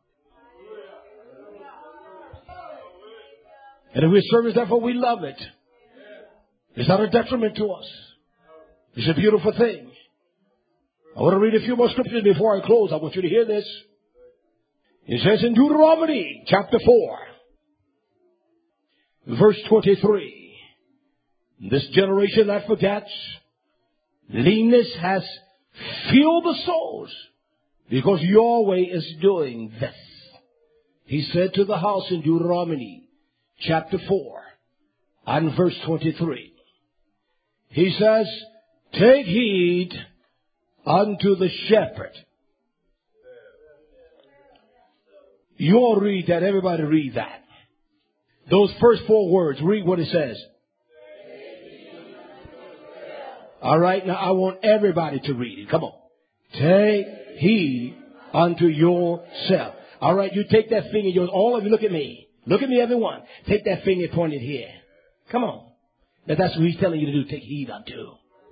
And if we serve, therefore we love it. It's not a detriment to us. It's a beautiful thing. I want to read a few more scriptures before I close. I want you to hear this. It says in Deuteronomy chapter 4, verse 23. This generation that forgets, leanness has filled the souls because Yahweh is doing this. He said to the house in Deuteronomy chapter 4 and verse 23. He says, take heed unto the shepherd. You all read that. Everybody read that. Those first 4 words. Read what it says. All right. Now I want everybody to read it. Come on. Take heed unto yourself. All right. You take that finger. All of you look at me. Look at me, everyone. Take that finger pointed here. Come on. Now that's what he's telling you to do. Take heed unto.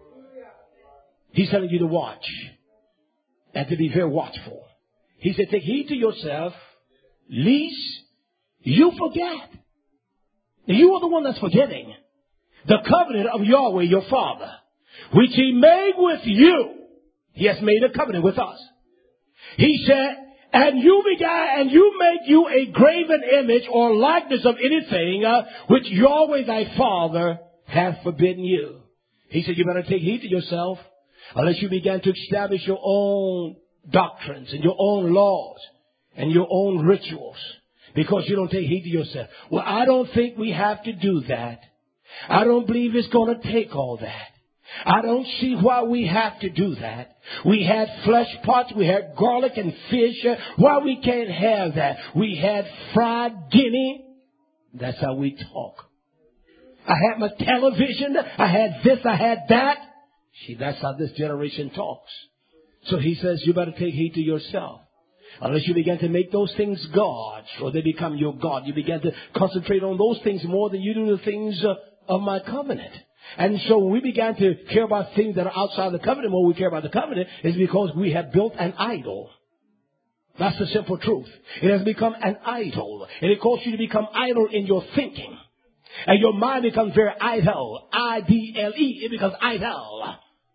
He's telling you to watch and to be very watchful. He said, take heed to yourself, lest you forget. Now, you are the one that's forgetting the covenant of Yahweh, your Father, which he made with you. He has made a covenant with us. He said, and you make you a graven image or likeness of anything which Yahweh thy Father hath forbidden you. He said, you better take heed to yourself. Unless you begin to establish your own doctrines and your own laws and your own rituals. Because you don't take heed to yourself. Well, I don't think we have to do that. I don't believe it's going to take all that. I don't see why we have to do that. We had flesh pots. We had garlic and fish. Why we can't have that? We had fried guinea. That's how we talk. I had my television. I had this. I had that. See, that's how this generation talks. So he says, you better take heed to yourself. Unless you begin to make those things gods, or they become your God. You begin to concentrate on those things more than you do the things of my covenant. And so when we began to care about things that are outside the covenant, more we care about the covenant, is because we have built an idol. That's the simple truth. It has become an idol. And it causes you to become idle in your thinking. And your mind becomes very idle. I-D-L-E. It becomes idle.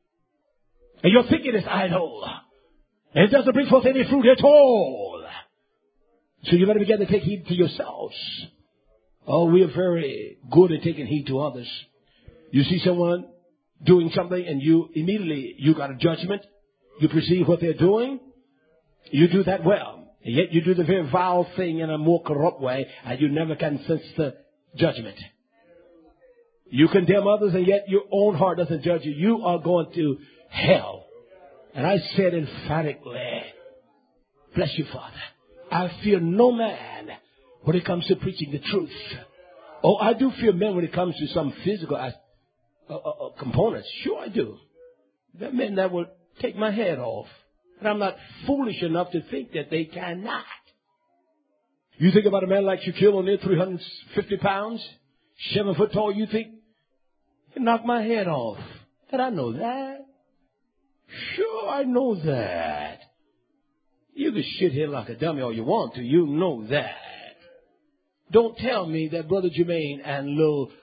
And your thinking is idle. And it doesn't bring forth any fruit at all. So you better begin to take heed to yourselves. Oh, we are very good at taking heed to others. You see someone doing something and you got a judgment. You perceive what they're doing. You do that well. And yet you do the very vile thing in a more corrupt way and you never can sense the judgment. You condemn others and yet your own heart doesn't judge you. You are going to hell. And I said emphatically, bless you, Father, I fear no man when it comes to preaching the truth. Oh, I do fear men when it comes to some physical components. Sure I do. There are men that will take my head off. And I'm not foolish enough to think that they cannot. You think about a man like Shaquille O'Neal, 350 pounds, 7 foot tall, you think he can knock my head off. And I know that. Sure, I know that. You can sit here like a dummy all you want to. You know that. Don't tell me that Brother Jermaine and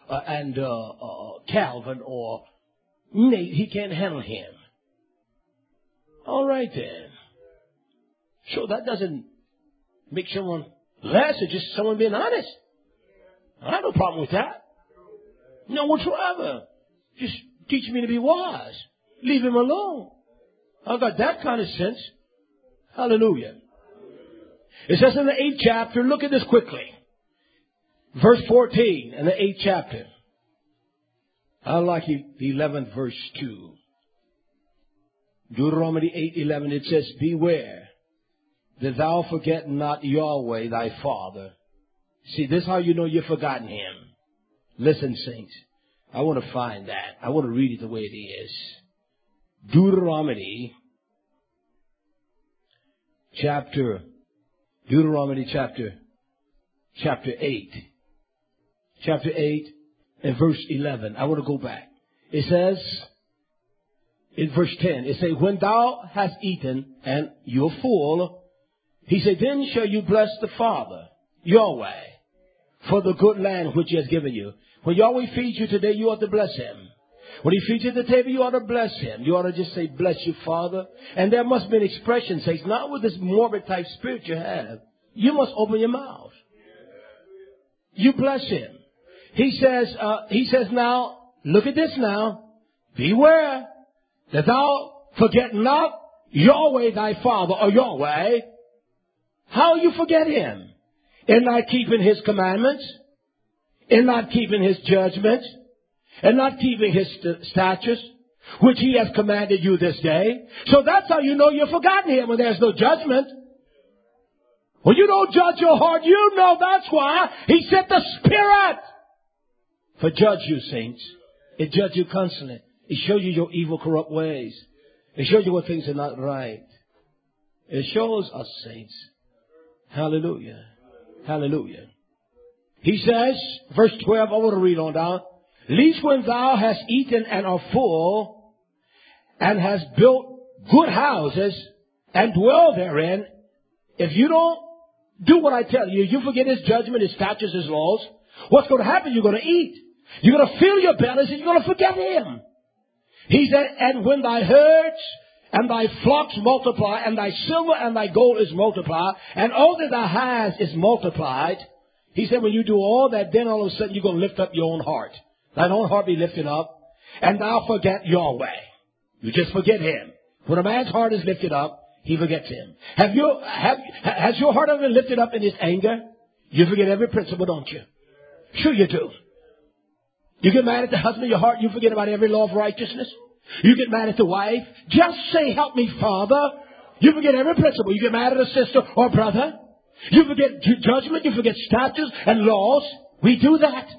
Calvin or Nate, he can't handle him. All right then. So that doesn't make someone less. It's just someone being honest. I have no problem with that. No whatsoever. Just teach me to be wise. Leave him alone. I've got that kind of sense. Hallelujah. It says in the 8th chapter, look at this quickly. Verse 14 in the 8th chapter. I like the 11th verse too. Deuteronomy 8:11, it says, beware that thou forget not Yahweh thy Father. See, this is how you know you've forgotten him. Listen, saints. I want to find that. I want to read it the way it is. Deuteronomy chapter 8. Chapter 8 and verse 11. I want to go back. It says, in verse 10, it says, when thou hast eaten and you're full, he said, then shall you bless the Father, Yahweh, for the good land which he has given you. When Yahweh feeds you today, you ought to bless him. When he feeds you at the table, you ought to bless him. You ought to just say, bless you, Father. And there must be an expression, says, not with this morbid type spirit you have. You must open your mouth. You bless him. He says now, look at this now. Beware that thou forget not Yahweh thy Father, or Yahweh. How you forget him? In not keeping his commandments, in not keeping his judgments, and not keeping his statutes, which he has commanded you this day. So that's how you know you've forgotten him, when there's no judgment. When you don't judge your heart, you know that's why he sent the Spirit. For judge you, saints. It judge you constantly. It shows you your evil, corrupt ways. It shows you what things are not right. It shows us, saints. Hallelujah. Hallelujah. He says, verse 12, I want to read on down. Least when thou hast eaten and are full, and hast built good houses, and dwell therein, if you don't do what I tell you, you forget his judgment, his statutes, his laws, what's going to happen? You're going to eat. You're going to fill your bellies, and you're going to forget him. He said, and when thy herds and thy flocks multiply, and thy silver and thy gold is multiplied, and all that thou hast is multiplied, he said, when you do all that, then all of a sudden you're going to lift up your own heart. Thine own heart be lifted up, and thou forget Yahweh. You just forget him. When a man's heart is lifted up, he forgets him. Has your heart ever been lifted up in his anger? You forget every principle, don't you? Sure you do. You get mad at the husband, your heart, you forget about every law of righteousness. You get mad at the wife, just say, help me, Father. You forget every principle. You get mad at a sister or brother. You forget judgment, you forget statutes and laws. We do that.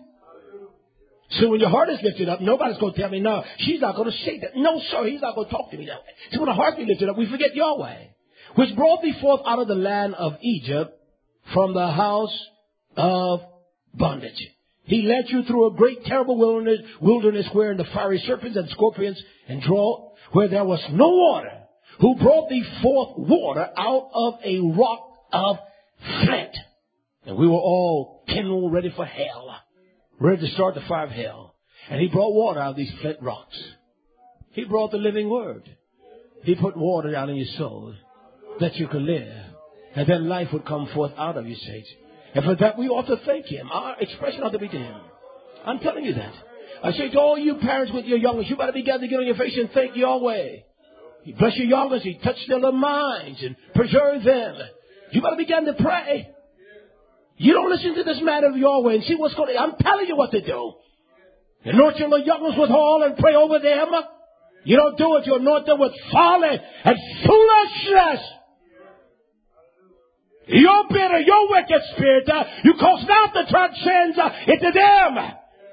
So when your heart is lifted up, nobody's going to tell me, no, she's not going to say that. No, sir, he's not going to talk to me that way. So when the heart is lifted up, we forget Yahweh, which brought thee forth out of the land of Egypt from the house of bondage. He led you through a great, terrible wilderness wherein the fiery serpents and scorpions and drought, where there was no water, who brought thee forth water out of a rock of flint. And we were all kindled, ready for hell, ready to start the fire of hell. And he brought water out of these flint rocks. He brought the living word. He put water down in your soul that you could live. And then life would come forth out of you, saints. And for that, we ought to thank him. Our expression ought to be to him. I'm telling you that. I say to all you parents with your young ones, you better begin to get on your face and thank Yahweh. He bless your young ones. He touch their little minds and preserve them. You better begin to pray. You don't listen to this man of Yahweh and see what's going on. I'm telling you what to do. Anoint your little young ones with oil and pray over them. You don't do it. You anoint them with folly and foolishness. Your bitter, your wicked spirit, you cause not to transcend into them.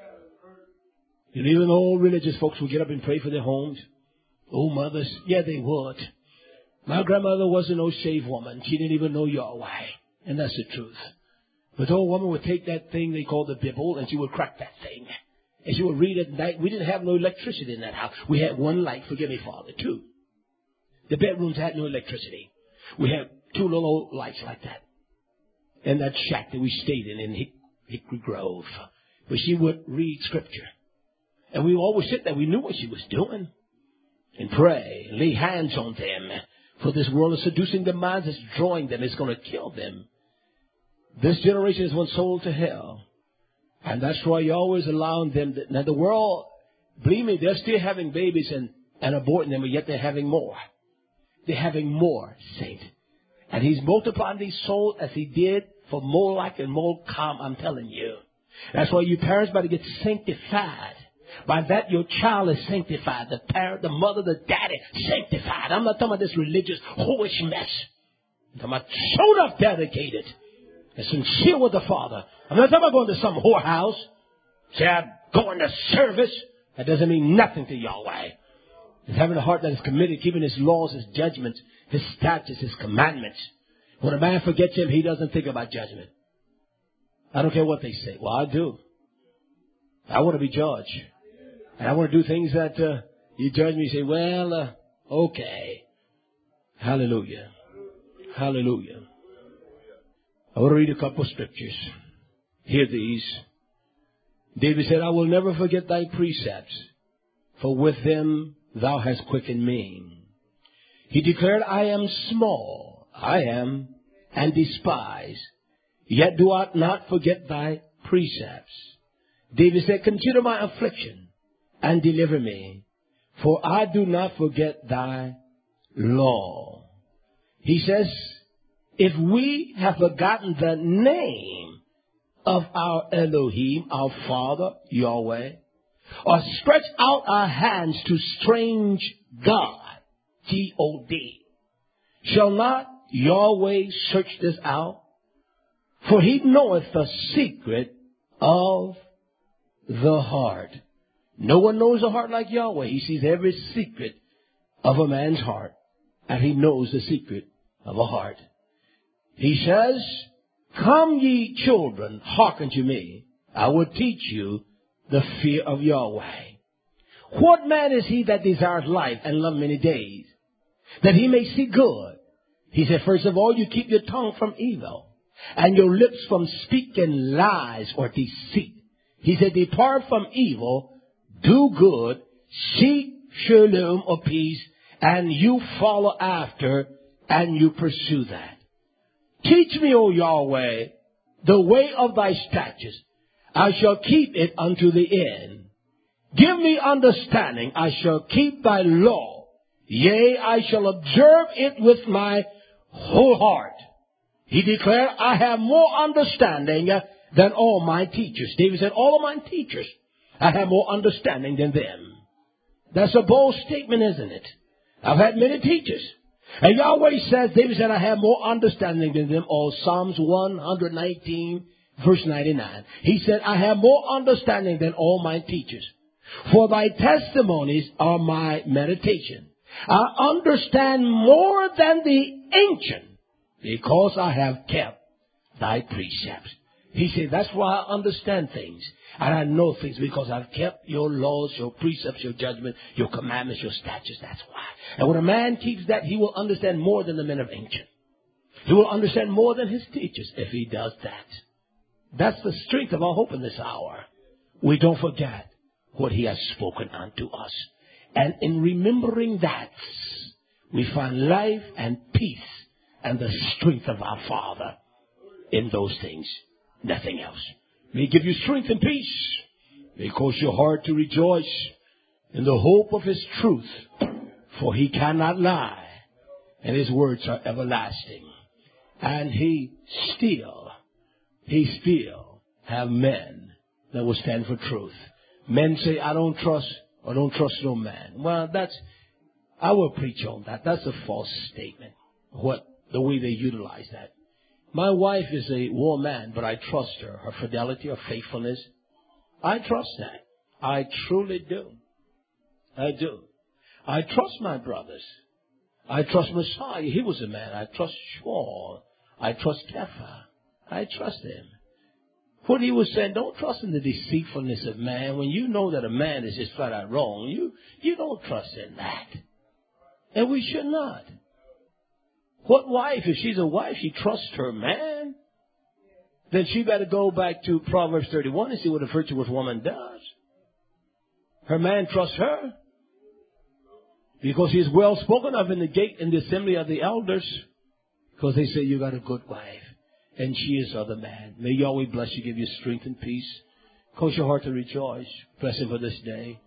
And even old religious folks will get up and pray for their homes. Oh, mothers, yeah, they would. My grandmother wasn't no saved woman. She didn't even know Yahweh. And that's the truth. But the old woman would take that thing they call the Bible, and she would crack that thing. And she would read it at night. We didn't have no electricity in that house. We had one light, forgive me, Father, two. The bedrooms had no electricity. We had two little old lights like that. And that shack that we stayed in Hickory Grove. But she would read scripture. And we would always sit there. We knew what she was doing. And pray, and lay hands on them. For this world is seducing their minds, it's drawing them, it's going to kill them. This generation is one soul to hell. And that's why you're always allowing them. Now the world, believe me, they're still having babies and aborting them, but yet they're having more. They're having more, saint. And he's multiplying these souls as he did for Moloch and Molcom, I'm telling you. That's why you parents better get sanctified. By that, your child is sanctified. The parent, the mother, the daddy, sanctified. I'm not talking about this religious, whorish mess. I'm talking about shown up dedicated and sincere with the Father. I'm not talking about going to some whorehouse. Say, I'm going to service. That doesn't mean nothing to Yahweh. It's having a heart that is committed, keeping his laws, his judgments, his statutes, his commandments. When a man forgets him, he doesn't think about judgment. I don't care what they say. Well, I do. I want to be judged. And I want to do things that you judge me and say, well, okay. Hallelujah. Hallelujah. I want to read a couple of scriptures. Hear these. David said, I will never forget thy precepts, for with them thou hast quickened me. He declared, I am small, I am, and despised, yet do I not forget thy precepts. David said, consider my affliction and deliver me, for I do not forget thy law. He says, if we have forgotten the name of our Elohim, our Father, Yahweh, or stretch out our hands to strange God, G-O-D, shall not Yahweh search this out? For he knoweth the secret of the heart. No one knows a heart like Yahweh. He sees every secret of a man's heart. And he knows the secret of a heart. He says, come ye children, hearken to me. I will teach you the fear of Yahweh. What man is he that desires life and love many days, that he may see good? He said, first of all, you keep your tongue from evil, and your lips from speaking lies or deceit. He said, depart from evil, do good, seek shalom or peace, and you follow after, and you pursue that. Teach me, O Yahweh, the way of thy statutes. I shall keep it unto the end. Give me understanding. I shall keep thy law. Yea, I shall observe it with my whole heart. He declared, I have more understanding than all my teachers. David said, all of my teachers, I have more understanding than them. That's a bold statement, isn't it? I've had many teachers. And Yahweh says, David said, I have more understanding than them all. Psalms 119, verse 99. He said, I have more understanding than all my teachers. For thy testimonies are my meditation. I understand more than the ancient, because I have kept thy precepts. He said, that's why I understand things. And I know things because I've kept your laws, your precepts, your judgment, your commandments, your statutes. That's why. And when a man keeps that, he will understand more than the men of ancient. He will understand more than his teachers if he does that. That's the strength of our hope in this hour. We don't forget what he has spoken unto us. And in remembering that, we find life and peace and the strength of our Father in those things. Nothing else. May he give you strength and peace. May he cause your heart to rejoice in the hope of his truth. For he cannot lie. And his words are everlasting. And he still have men that will stand for truth. Men say, I don't trust no man. Well, I will preach on that. That's a false statement. The way they utilize that. My wife is a woman, but I trust her. Her fidelity, her faithfulness. I trust that. I truly do. I do. I trust my brothers. I trust Messiah. He was a man. I trust Shaul. I trust Kepha. I trust him. What he was saying, don't trust in the deceitfulness of man. When you know that a man is just flat out wrong, you don't trust in that. And we should not. What wife, if she's a wife, she trusts her man, then she better go back to Proverbs 31 and see what a virtuous woman does. Her man trusts her because he is well spoken of in the gate in the assembly of the elders, because they say you got a good wife and she is of the man. May Yahweh bless you, give you strength and peace, cause your heart to rejoice. Bless him for this day.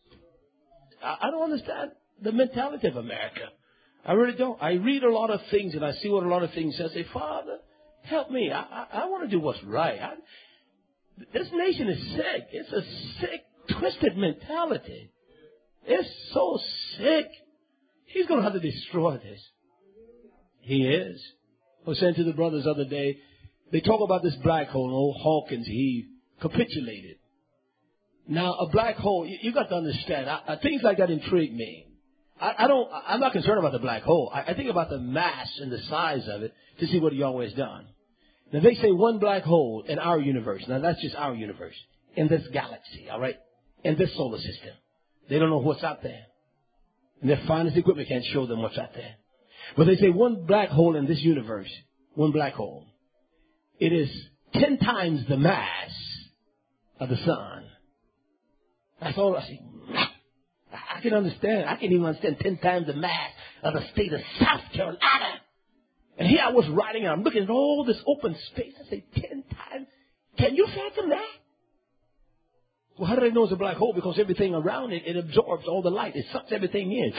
I don't understand the mentality of America. I really don't. I read a lot of things and I see what a lot of things say. I say, Father, help me. I want to do what's right. This nation is sick. It's a sick, twisted mentality. It's so sick. He's going to have to destroy this. He is. I was saying to the brothers the other day, they talk about this black hole. Old Hawkins, he capitulated. Now, a black hole, you got to understand, things like that intrigue me. I'm not concerned about the black hole. I think about the mass and the size of it to see what Yahweh has done. Now, they say one black hole in our universe. Now, that's just our universe. In this galaxy, all right? In this solar system. They don't know what's out there. And their finest equipment can't show them what's out there. But they say one black hole in this universe, one black hole, it is 10 times the mass of the sun. That's all I see. I can understand. I can even understand 10 times the mass of the state of South Carolina. And here I was riding and I'm looking at all this open space. I say 10 times. Can you fathom that? Well, how do they know it's a black hole? Because everything around it, it absorbs all the light. It sucks everything in.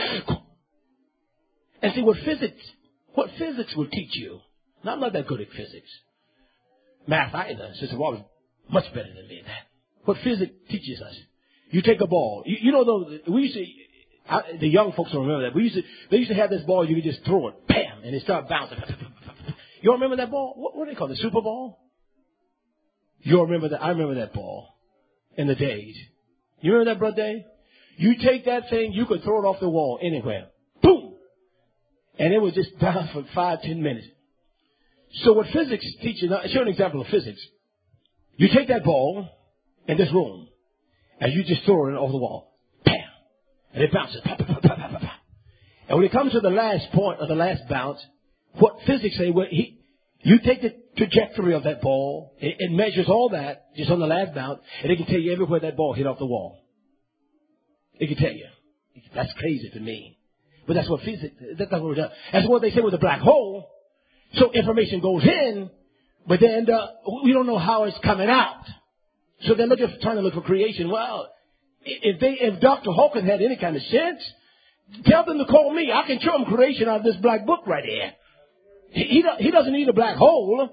And see, what physics will teach you. Now, I'm not that good at physics. Math either. Sister Rob is much better than me at that. What physics teaches us. You take a ball. You know, though, we used to, the young folks don't remember that. They used to have this ball, you could just throw it, bam, and it started bouncing. You all remember that ball? What do they call it? The Super Bowl? You all remember that? I remember that ball in the days. You remember that, Brother Dave? You take that thing, you could throw it off the wall anywhere. Boom! And it would just bounce for 5-10 minutes. So what physics teaches, now, I'll show you an example of physics. You take that ball in this room, and you just throw it over the wall. Bam! And it bounces. Pop, pop, pop, pop, pop, pop. And when it comes to the last point or the last bounce, what physics say, you take the trajectory of that ball, it measures all that just on the last bounce, and it can tell you everywhere that ball hit off the wall. It can tell you. That's crazy to me. But that's what physics, that's what it does. That's what they say with a black hole. So information goes in, but then we don't know how it's coming out. So they're trying to look for creation. Well, if Dr. Hawkins had any kind of sense, tell them to call me. I can show them creation out of this black book right here. He doesn't need a black hole.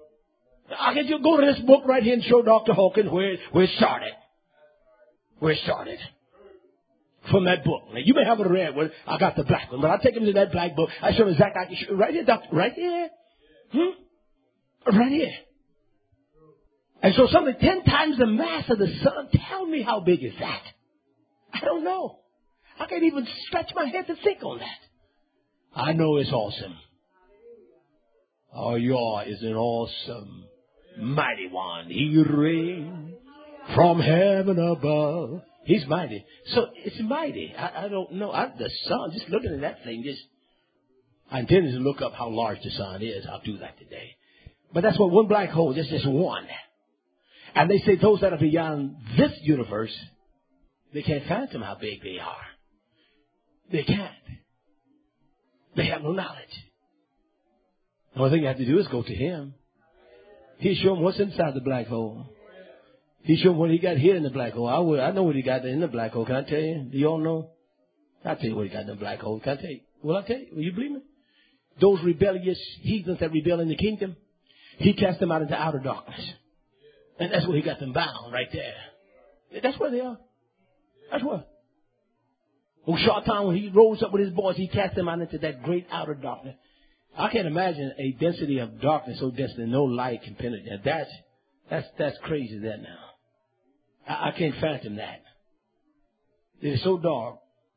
I can just go to this book right here and show Dr. Hawkins where it started. Where it started. From that book. Now, you may have a red one. I got the black one. But I'll take him to that black book. I show him exactly. Right here, doctor. Right here. Right here. And so something 10 times the mass of the sun. Tell me how big is that? I don't know. I can't even scratch my head to think on that. I know it's awesome. Our Yah is an awesome, mighty one. He reigns from heaven above. He's mighty. So it's mighty. I don't know. The sun, just looking at that thing, I intended to look up how large the sun is. I'll do that today. But that's what one black hole, just one. And they say those that are beyond this universe, they can't fathom how big they are. They can't. They have no knowledge. The only thing you have to do is go to him. He show them what's inside the black hole. He showed what he got here in the black hole. I know what he got in the black hole. Can I tell you? Do you all know? I'll tell you what he got in the black hole. Can I tell you? Will I tell you? Will you believe me? Those rebellious heathens that rebel in the kingdom, he cast them out into outer darkness. And that's where he got them bound right there. That's where they are. That's where. Oh, Shaitan, when he rose up with his boys, he cast them out into that great outer darkness. I can't imagine a density of darkness so dense that no light can penetrate. That's crazy that now. I can't fathom that. It is so dark.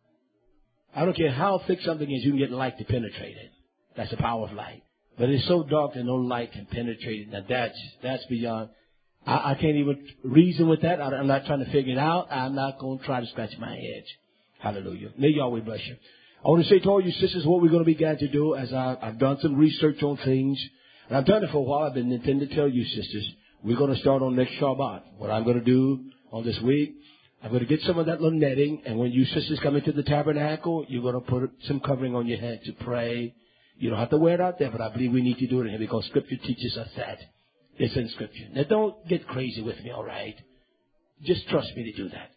I don't care how thick something is, you can get light to penetrate it. That's the power of light. But it's so dark that no light can penetrate it. Now that's beyond. I can't even reason with that. I'm not trying to figure it out. I'm not going to try to scratch my head. Hallelujah. May Yahweh bless you. I want to say to all you sisters what we're going to begin to do as I've done some research on things. And I've done it for a while. I've been intending to tell you sisters, we're going to start on next Shabbat. What I'm going to do on this week, I'm going to get some of that little netting. And when you sisters come into the tabernacle, you're going to put some covering on your head to pray. You don't have to wear it out there, but I believe we need to do it in here because Scripture teaches us that. It's in Scripture. Now don't get crazy with me, all right? Just trust me to do that.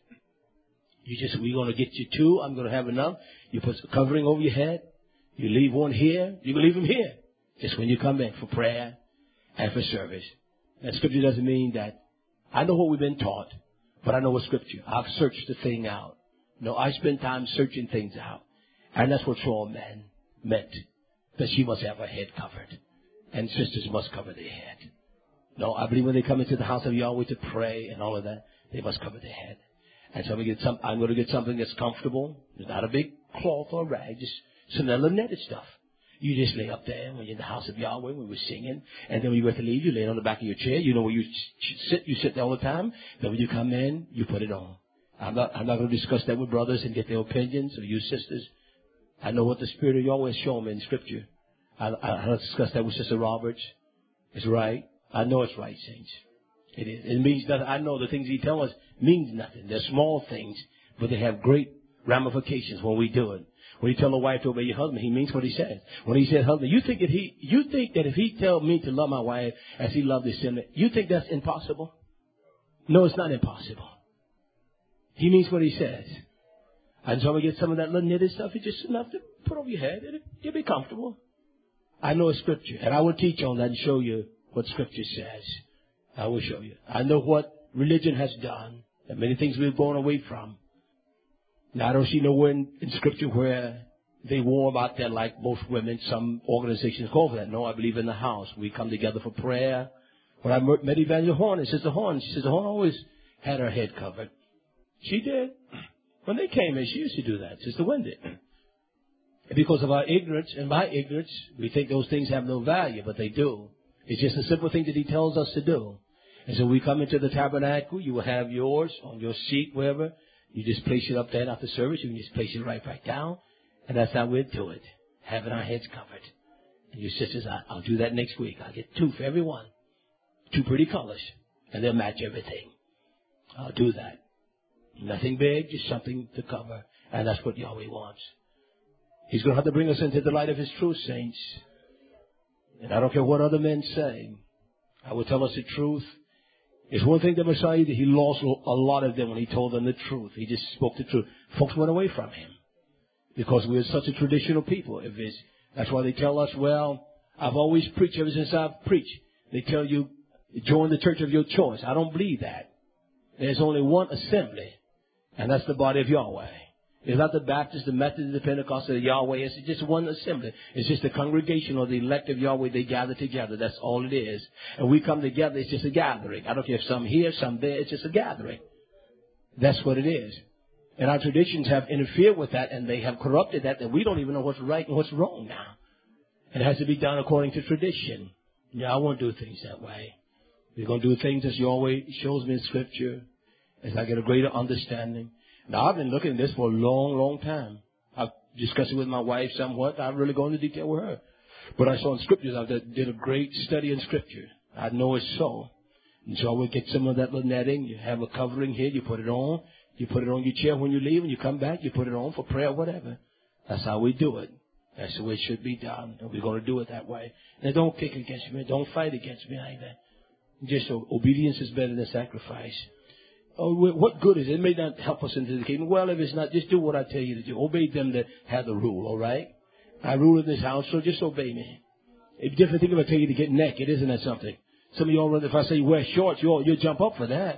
We're going to get you two. I'm going to have enough. You put some covering over your head. You leave one here. You can leave them here. Just when you come in for prayer and for service. That Scripture doesn't mean that I know what we've been taught, but I know what Scripture. I've searched the thing out. No, I spend time searching things out. And that's what Shaw man meant. That she must have her head covered. And sisters must cover their head. No, I believe when they come into the house of Yahweh to pray and all of that, they must cover their head. And so I'm going to get something that's comfortable. It's not a big cloth or rag, just some little netted stuff. You just lay up there when you're in the house of Yahweh, when we're singing. And then when you have to leave, you lay on the back of your chair. You know where you sit there all the time. Then when you come in, you put it on. I'm not going to discuss that with brothers and get their opinions or you sisters. I know what the Spirit of Yahweh has shown me in Scripture. I'll discuss that with Sister Roberts. It's right. I know it's right, saints. It is. It means nothing. I know the things he tells us means nothing. They're small things, but they have great ramifications when we do it. When you tell a wife to obey your husband, he means what he says. When he said husband, you think that if he tell me to love my wife as he loved his sin, you think that's impossible? No, it's not impossible. He means what he says. And so we get some of that little knitted stuff. It's just enough to put over your head. It'll be comfortable. I know it's Scripture, and I will teach on that and show you what Scripture says. I will show you. I know what religion has done, and many things we've gone away from. Now, I don't see nowhere in Scripture where they war about that like most women. Some organizations call for that. No, I believe in the house. We come together for prayer. When I met Evangelist Horn, and Sister Horn always had her head covered. She did. When they came in, she used to do that. Sister Wendy. Because of our ignorance, and my ignorance, we think those things have no value, but they do. It's just a simple thing that he tells us to do. And so we come into the tabernacle, you will have yours on your seat, wherever. You just place it up there after service. You can just place it right down. And that's how we'll do it. Having our heads covered. And you sisters, I'll do that next week. I'll get 2 for every one. 2 pretty colors. And they'll match everything. I'll do that. Nothing big, just something to cover. And that's what Yahweh wants. He's going to have to bring us into the light of His truth, saints. And I don't care what other men say. I will tell us the truth. It's one thing that Messiah did. He lost a lot of them when He told them the truth. He just spoke the truth. Folks went away from Him. Because we're such a traditional people. That's why they tell us, well, I've always preached ever since I've preached. They tell you, join the church of your choice. I don't believe that. There's only one assembly. And that's the body of Yahweh. It's not the Baptist, the Methodist, the Pentecostal, the Yahweh. It's just one assembly. It's just a congregation or the elect of Yahweh. They gather together. That's all it is. And we come together. It's just a gathering. I don't care if some here, some there. It's just a gathering. That's what it is. And our traditions have interfered with that, and they have corrupted that we don't even know what's right and what's wrong now. It has to be done according to tradition. Yeah, I won't do things that way. We're going to do things as Yahweh shows me in Scripture, as I get a greater understanding. Now, I've been looking at this for a long, long time. I've discussed it with my wife somewhat. I really go into detail with her. But I saw in Scriptures, I did a great study in Scripture. I know it's so. And so I would get some of that little netting. You have a covering here. You put it on. You put it on your chair when you leave. And you come back, you put it on for prayer, whatever. That's how we do it. That's the way it should be done. And we're going to do it that way. Now, don't kick against me. Don't fight against me either. Just obedience is better than sacrifice. Oh, what good is it? It may not help us into the kingdom. Well, if it's not, just do what I tell you to do. Obey them that have the rule, all right? I rule in this house, so just obey me. It's a different thing if I tell you to get naked, isn't that something? Some of y'all, if I say wear shorts, you'll jump up for that.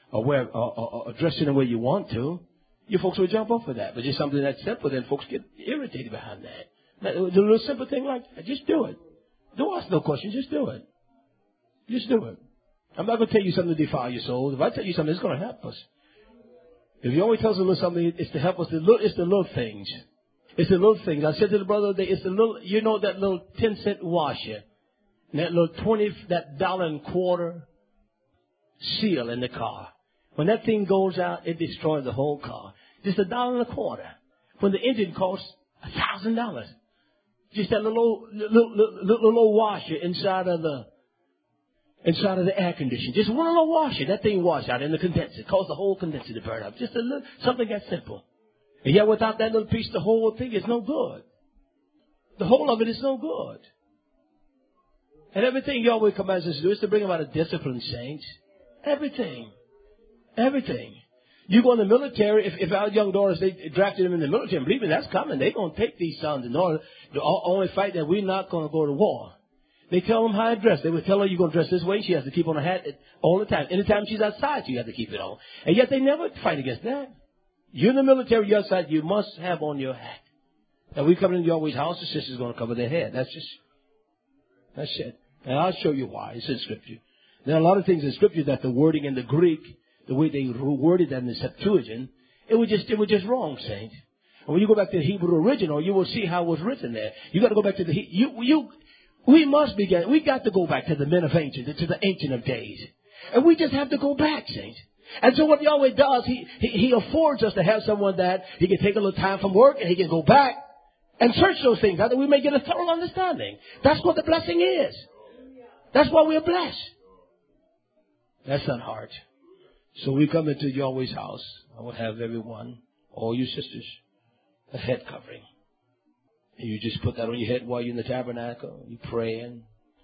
or dress in the way you want to, you folks will jump off of that. But just something that's simple, then folks get irritated behind that. A little simple thing like that, just do it. Don't ask no questions, just do it. Just do it. I'm not going to tell you something to defile your soul. If I tell you something, it's going to help us. If you always tell us a little something, it's to help us. It's the little things. It's the little things. I said to the brother the other day, it's the little, you know, that little 10-cent washer, and that little that $1.25 seal in the car. When that thing goes out, it destroys the whole car. Just $1.25. When the engine costs $1,000. Just that little washer inside of the air conditioner. Just one little washer. That thing washes out in the condenser. It causes the whole condenser to burn up. Just a little, something that simple. And yet without that little piece, the whole thing is no good. The whole of it is no good. And everything Yahweh commands us to do is to bring about a discipline, saints. Everything. Everything. You go in the military, if our young daughters, they drafted them in the military, and believe me, that's coming. They're going to take these sons and daughters to only fight that we're not going to go to war. They tell them how to dress. They would tell her, you're going to dress this way. She has to keep on a hat all the time. Anytime she's outside, you have to keep it on. And yet they never fight against that. You're in the military, you're outside, you must have on your hat. Now, we come into Yahweh's house, the sister's going to cover their head. That's it. And I'll show you why. It's in Scripture. There are a lot of things in Scripture that the wording in the Greek, the way they worded that in the Septuagint, it was just wrong, saints. And when you go back to the Hebrew original, you will see how it was written there. You got to go back to we got to go back to the men of ancient, to the ancient of days. And we just have to go back, saints. And so what Yahweh does, He affords us to have someone that He can take a little time from work and He can go back and search those things out that we may get a thorough understanding. That's what the blessing is. That's why we're blessed. That's not hard. So we come into Yahweh's house. I will have everyone, all you sisters, a head covering. And you just put that on your head while you're in the tabernacle. You pray and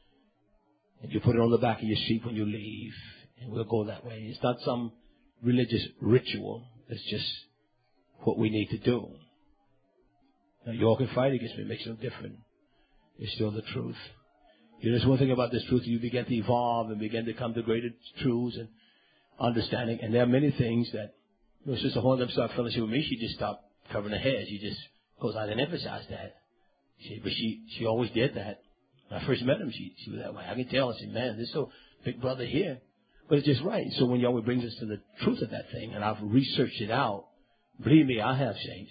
you put it on the back of your seat when you leave. And we'll go that way. It's not some religious ritual. It's just what we need to do. Now, you all can fight against me. It makes no difference. It's still the truth. You know, there's one thing about this truth. You begin to evolve and begin to come to greater truths and understanding. And there are many things that, you know, Sister Horn started fellowship with me. She just stopped covering her hair. She just goes out and emphasized that. But she always did that. When I first met him, she was that way. I can tell. I said, man, there's so big brother here. But it's just right. So when Yahweh brings us to the truth of that thing, and I've researched it out, believe me, I have changed.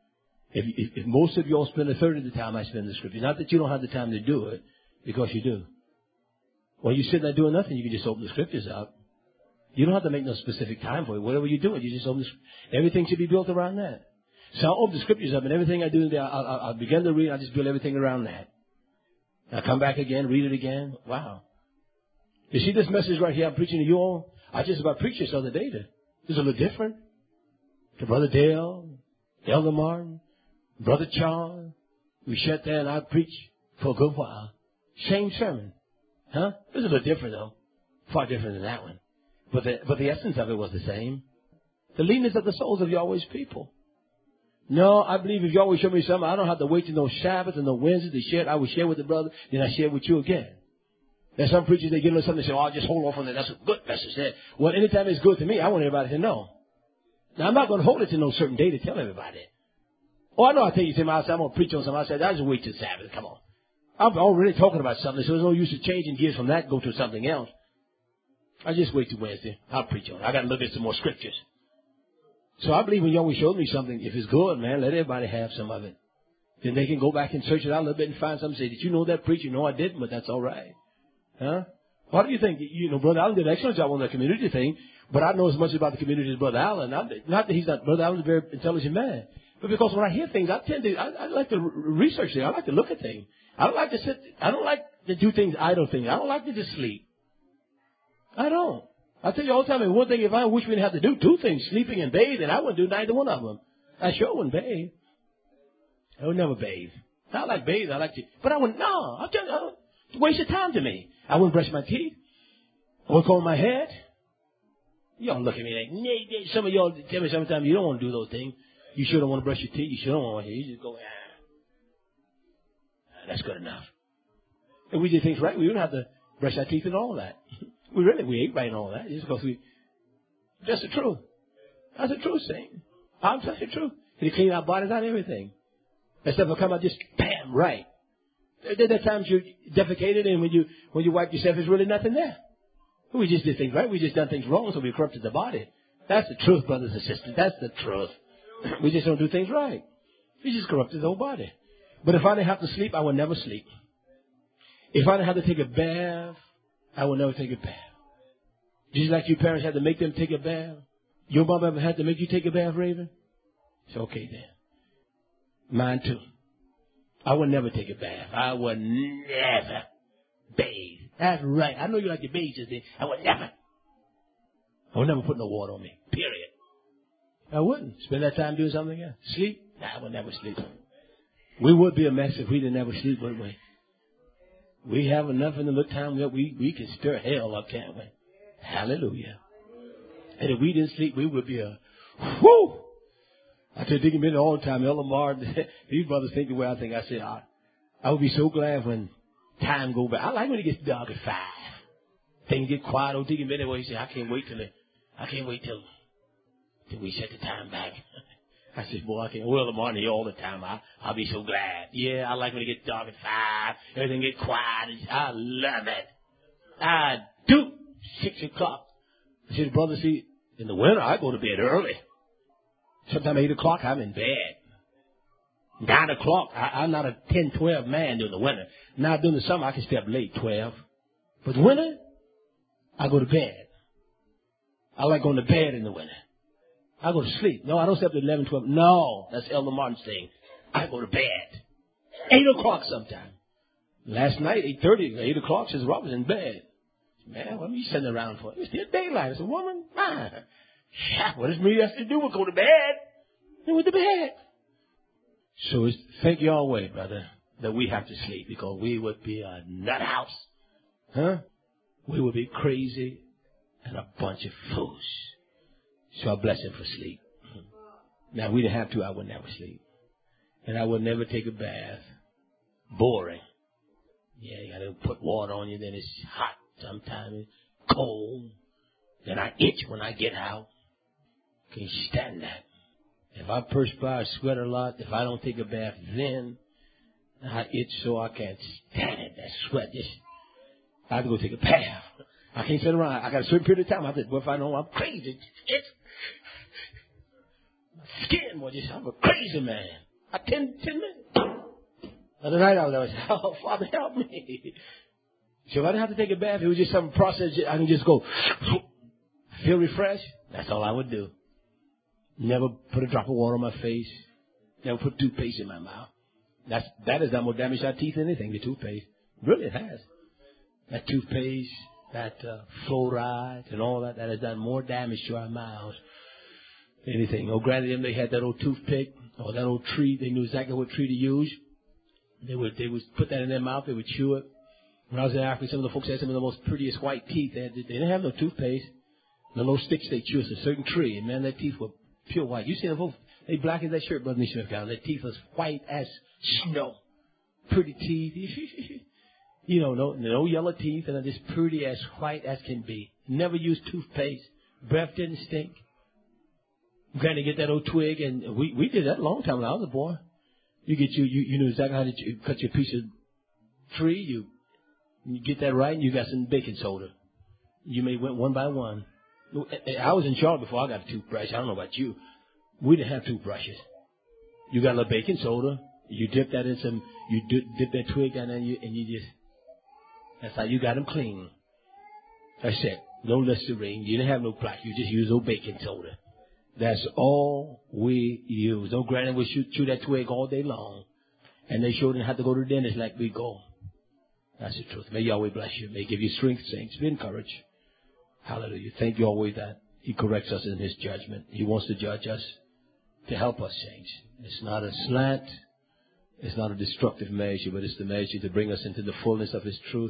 If most of y'all spend a third of the time I spend in the Scripture, not that you don't have the time to do it, because you do. When you sit there doing nothing, you can just open the Scriptures up. You don't have to make no specific time for it. Whatever you do, you just open the everything should be built around that. So I'll open the Scriptures up, and everything I do there, I'll begin to read, I just build everything around that. I'll come back again, read it again. Wow. You see this message right here I'm preaching to you all? I just about preached this other day. It's a little different. To Brother Dale, Elder Martin, Brother Charles. We sat there and I preached for a good while. Same sermon. Huh? It was a little different though. Far different than that one. But the essence of it was the same. The leanness of the souls of Yahweh's people. No, I believe if Yahweh show me something, I don't have to wait till no Sabbath and no Wednesday to share it. I will share with the brother, then I share with you again. There's some preachers, they get a little something and say, oh, I'll just hold off on that. That's a good message. Well, anytime it's good to me, I want everybody to know. Now, I'm not going to hold it to no certain day to tell everybody. Oh, I know I tell you, Tim, I'm going to preach on something. I said, I'll just wait till Sabbath. Come on. I'm already talking about something, so there's no use of changing gears from that and go to something else. I just wait till Wednesday. I'll preach on it. I got to look at some more scriptures. So I believe when Yahweh showed me something, if it's good, man, let everybody have some of it. Then they can go back and search it out a little bit and find something. Say, did you know that preacher? No, I didn't, but that's all right. Huh? What do you think? You know, Brother Allen did an excellent job on the community thing, but I know as much about the community as Brother Allen. Not that he's not, Brother Allen's a very intelligent man, but because when I hear things, I like to research things. I like to look at things. I don't like to do things, idle things. I don't like to just sleep. I don't. I tell you all the time, and one thing, if I wish we didn't have to do two things, sleeping and bathing, I wouldn't do neither one of them. I sure wouldn't bathe. I would never bathe. I like bathe. I like to, but I wouldn't, no, it's a waste of time to me. I wouldn't brush my teeth. I wouldn't comb my head. Y'all look at me like, nah. Some of y'all tell me sometimes you don't want to do those things. You sure don't want to brush your teeth. You sure don't want to. You just go, that's good enough. And we did things right. We wouldn't have to brush our teeth and all that. We ate right and all that. Just because That's the truth. That's the truth, Saint. I'm telling you the truth. He clean our bodies out, everything. That stuff will come out just bam, right. There are times you defecated, and when you wipe yourself, there's really nothing there. We just did things right. We just done things wrong, so we corrupted the body. That's the truth, brothers and sisters. That's the truth. We just don't do things right. We just corrupted the whole body. But if I didn't have to sleep, I would never sleep. If I didn't have to take a bath, I would never take a bath. Just like your parents had to make them take a bath. Your mom ever had to make you take a bath, Raven? It's okay then. Mine too. I would never take a bath. I would never bathe. That's right. I know you like to bathe just then. I would never put no water on me. Period. I wouldn't. Spend that time doing something else. Sleep? Nah, I would never sleep. We would be a mess if we didn't ever sleep, wouldn't we? We have enough in the little time that we can stir hell up, can't we? Hallelujah. And if we didn't sleep, we would be a whoo. I tell Deacon Benny all the time, Elder Lamar, these brothers think the way I think. I said, I would be so glad when time go by. I like when it gets dark at 5. Things get quiet. Old Deacon Benny, he said, I can't wait till we set the time back. I said, boy, I can't. Well, Lamar here all the time. I'll be so glad. Yeah, I like when it gets dark at 5. Everything get quiet. I love it. I do. 6 o'clock. I said, brother, see, in the winter, I go to bed early. Sometimes 8 o'clock, I'm in bed. 9 o'clock, I'm not a 10, 12 man during the winter. Now, during the summer, I can stay up late, 12. But winter, I go to bed. I like going to bed in the winter. I go to sleep. No, I don't stay up at 11, 12. No, that's Elder Martin's thing. I go to bed. 8 o'clock sometime. Last night, 8:30, 8 o'clock, says Robert's in bed. Man, what are you sitting around for? It's still daylight. It's a woman. What does me have to do with go to bed? They went to bed. So think your way, brother, that we have to sleep because we would be a nut house. Huh? We would be crazy and a bunch of fools. So I bless him for sleep. Now, we didn't have to. I would never sleep. And I would never take a bath. Boring. Yeah, you got to put water on you. Then it's hot. Sometimes it's cold. Then I itch when I get out. Can't stand that. If I perspire, sweat a lot, if I don't take a bath, then I itch so I can't stand it. That sweat, I have to go take a bath. I can't sit around. I got a certain period of time. I said, well, if I know I'm crazy, it's my skin, boy, I'm a crazy man. 10 minutes. The other night I was like, oh, Father, help me. So if I didn't have to take a bath, it was just some process. I can just go, feel refreshed. That's all I would do. Never put a drop of water on my face. Never put toothpaste in my mouth. That has done more damage to our teeth than anything, the toothpaste. Really, it has. That toothpaste, that fluoride and all that has done more damage to our mouths than anything. Oh, granted, them, they had that old toothpick or that old tree. They knew exactly what tree to use. They would put that in their mouth. They would chew it. When I was in Africa, some of the folks had some of the most prettiest white teeth. They didn't have no toothpaste. The little sticks they chew. It's a certain tree. And man, their teeth were pure white. You see them folks, they black as that shirt, Brother Smith down. Their teeth was white as snow. Pretty teeth. You know, no yellow teeth, and they're just pretty as white as can be. Never used toothpaste. Breath didn't stink. Granny get that old twig, and we did that a long time when I was a boy. You knew exactly how to cut your piece of tree. You get that right, and you got some baking soda. You may went one by one. I was in charge before I got a toothbrush. I don't know about you. We didn't have toothbrushes. You got a little baking soda. You dip that in some. You dip that twig down there, and you just. That's how you got them clean. That's it. No Listerine. You didn't have no plaque. You just used old baking soda. That's all we use. No granny would chew that twig all day long, and they sure didn't have to go to the dentist like we go. That's the truth. May Yahweh bless you. May give you strength, saints. Be encouraged. Hallelujah. Thank Yahweh that He corrects us in His judgment. He wants to judge us to help us, saints. It's not a slant. It's not a destructive measure, but it's the measure to bring us into the fullness of His truth.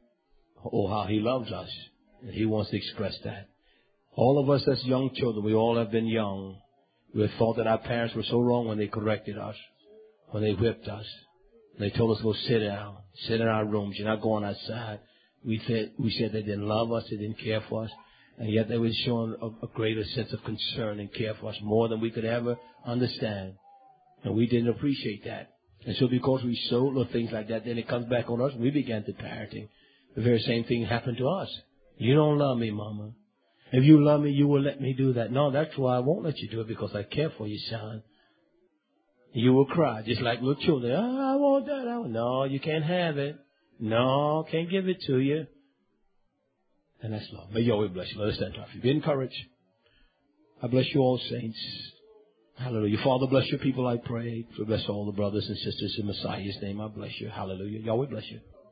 Oh, how He loves us. And He wants to express that. All of us as young children, we all have been young. We have thought that our parents were so wrong when they corrected us, when they whipped us. They told us to go sit down, sit in our rooms. You're not going outside. We said they didn't love us. They didn't care for us. And yet they were showing a greater sense of concern and care for us more than we could ever understand. And we didn't appreciate that. And so because we showed little things like that, then it comes back on us and we began to parenting. The very same thing happened to us. You don't love me, Mama. If you love me, you will let me do that. No, that's why I won't let you do it, because I care for you, son. You will cry just like little children. Oh, I want that. No, you can't have it. No, can't give it to you. And that's love. May Yahweh bless you. Let us stand up. Be encouraged. I bless you all, saints. Hallelujah. Father, bless your people, I pray. Bless all the brothers and sisters in Messiah's name. I bless you. Hallelujah. Yahweh bless you.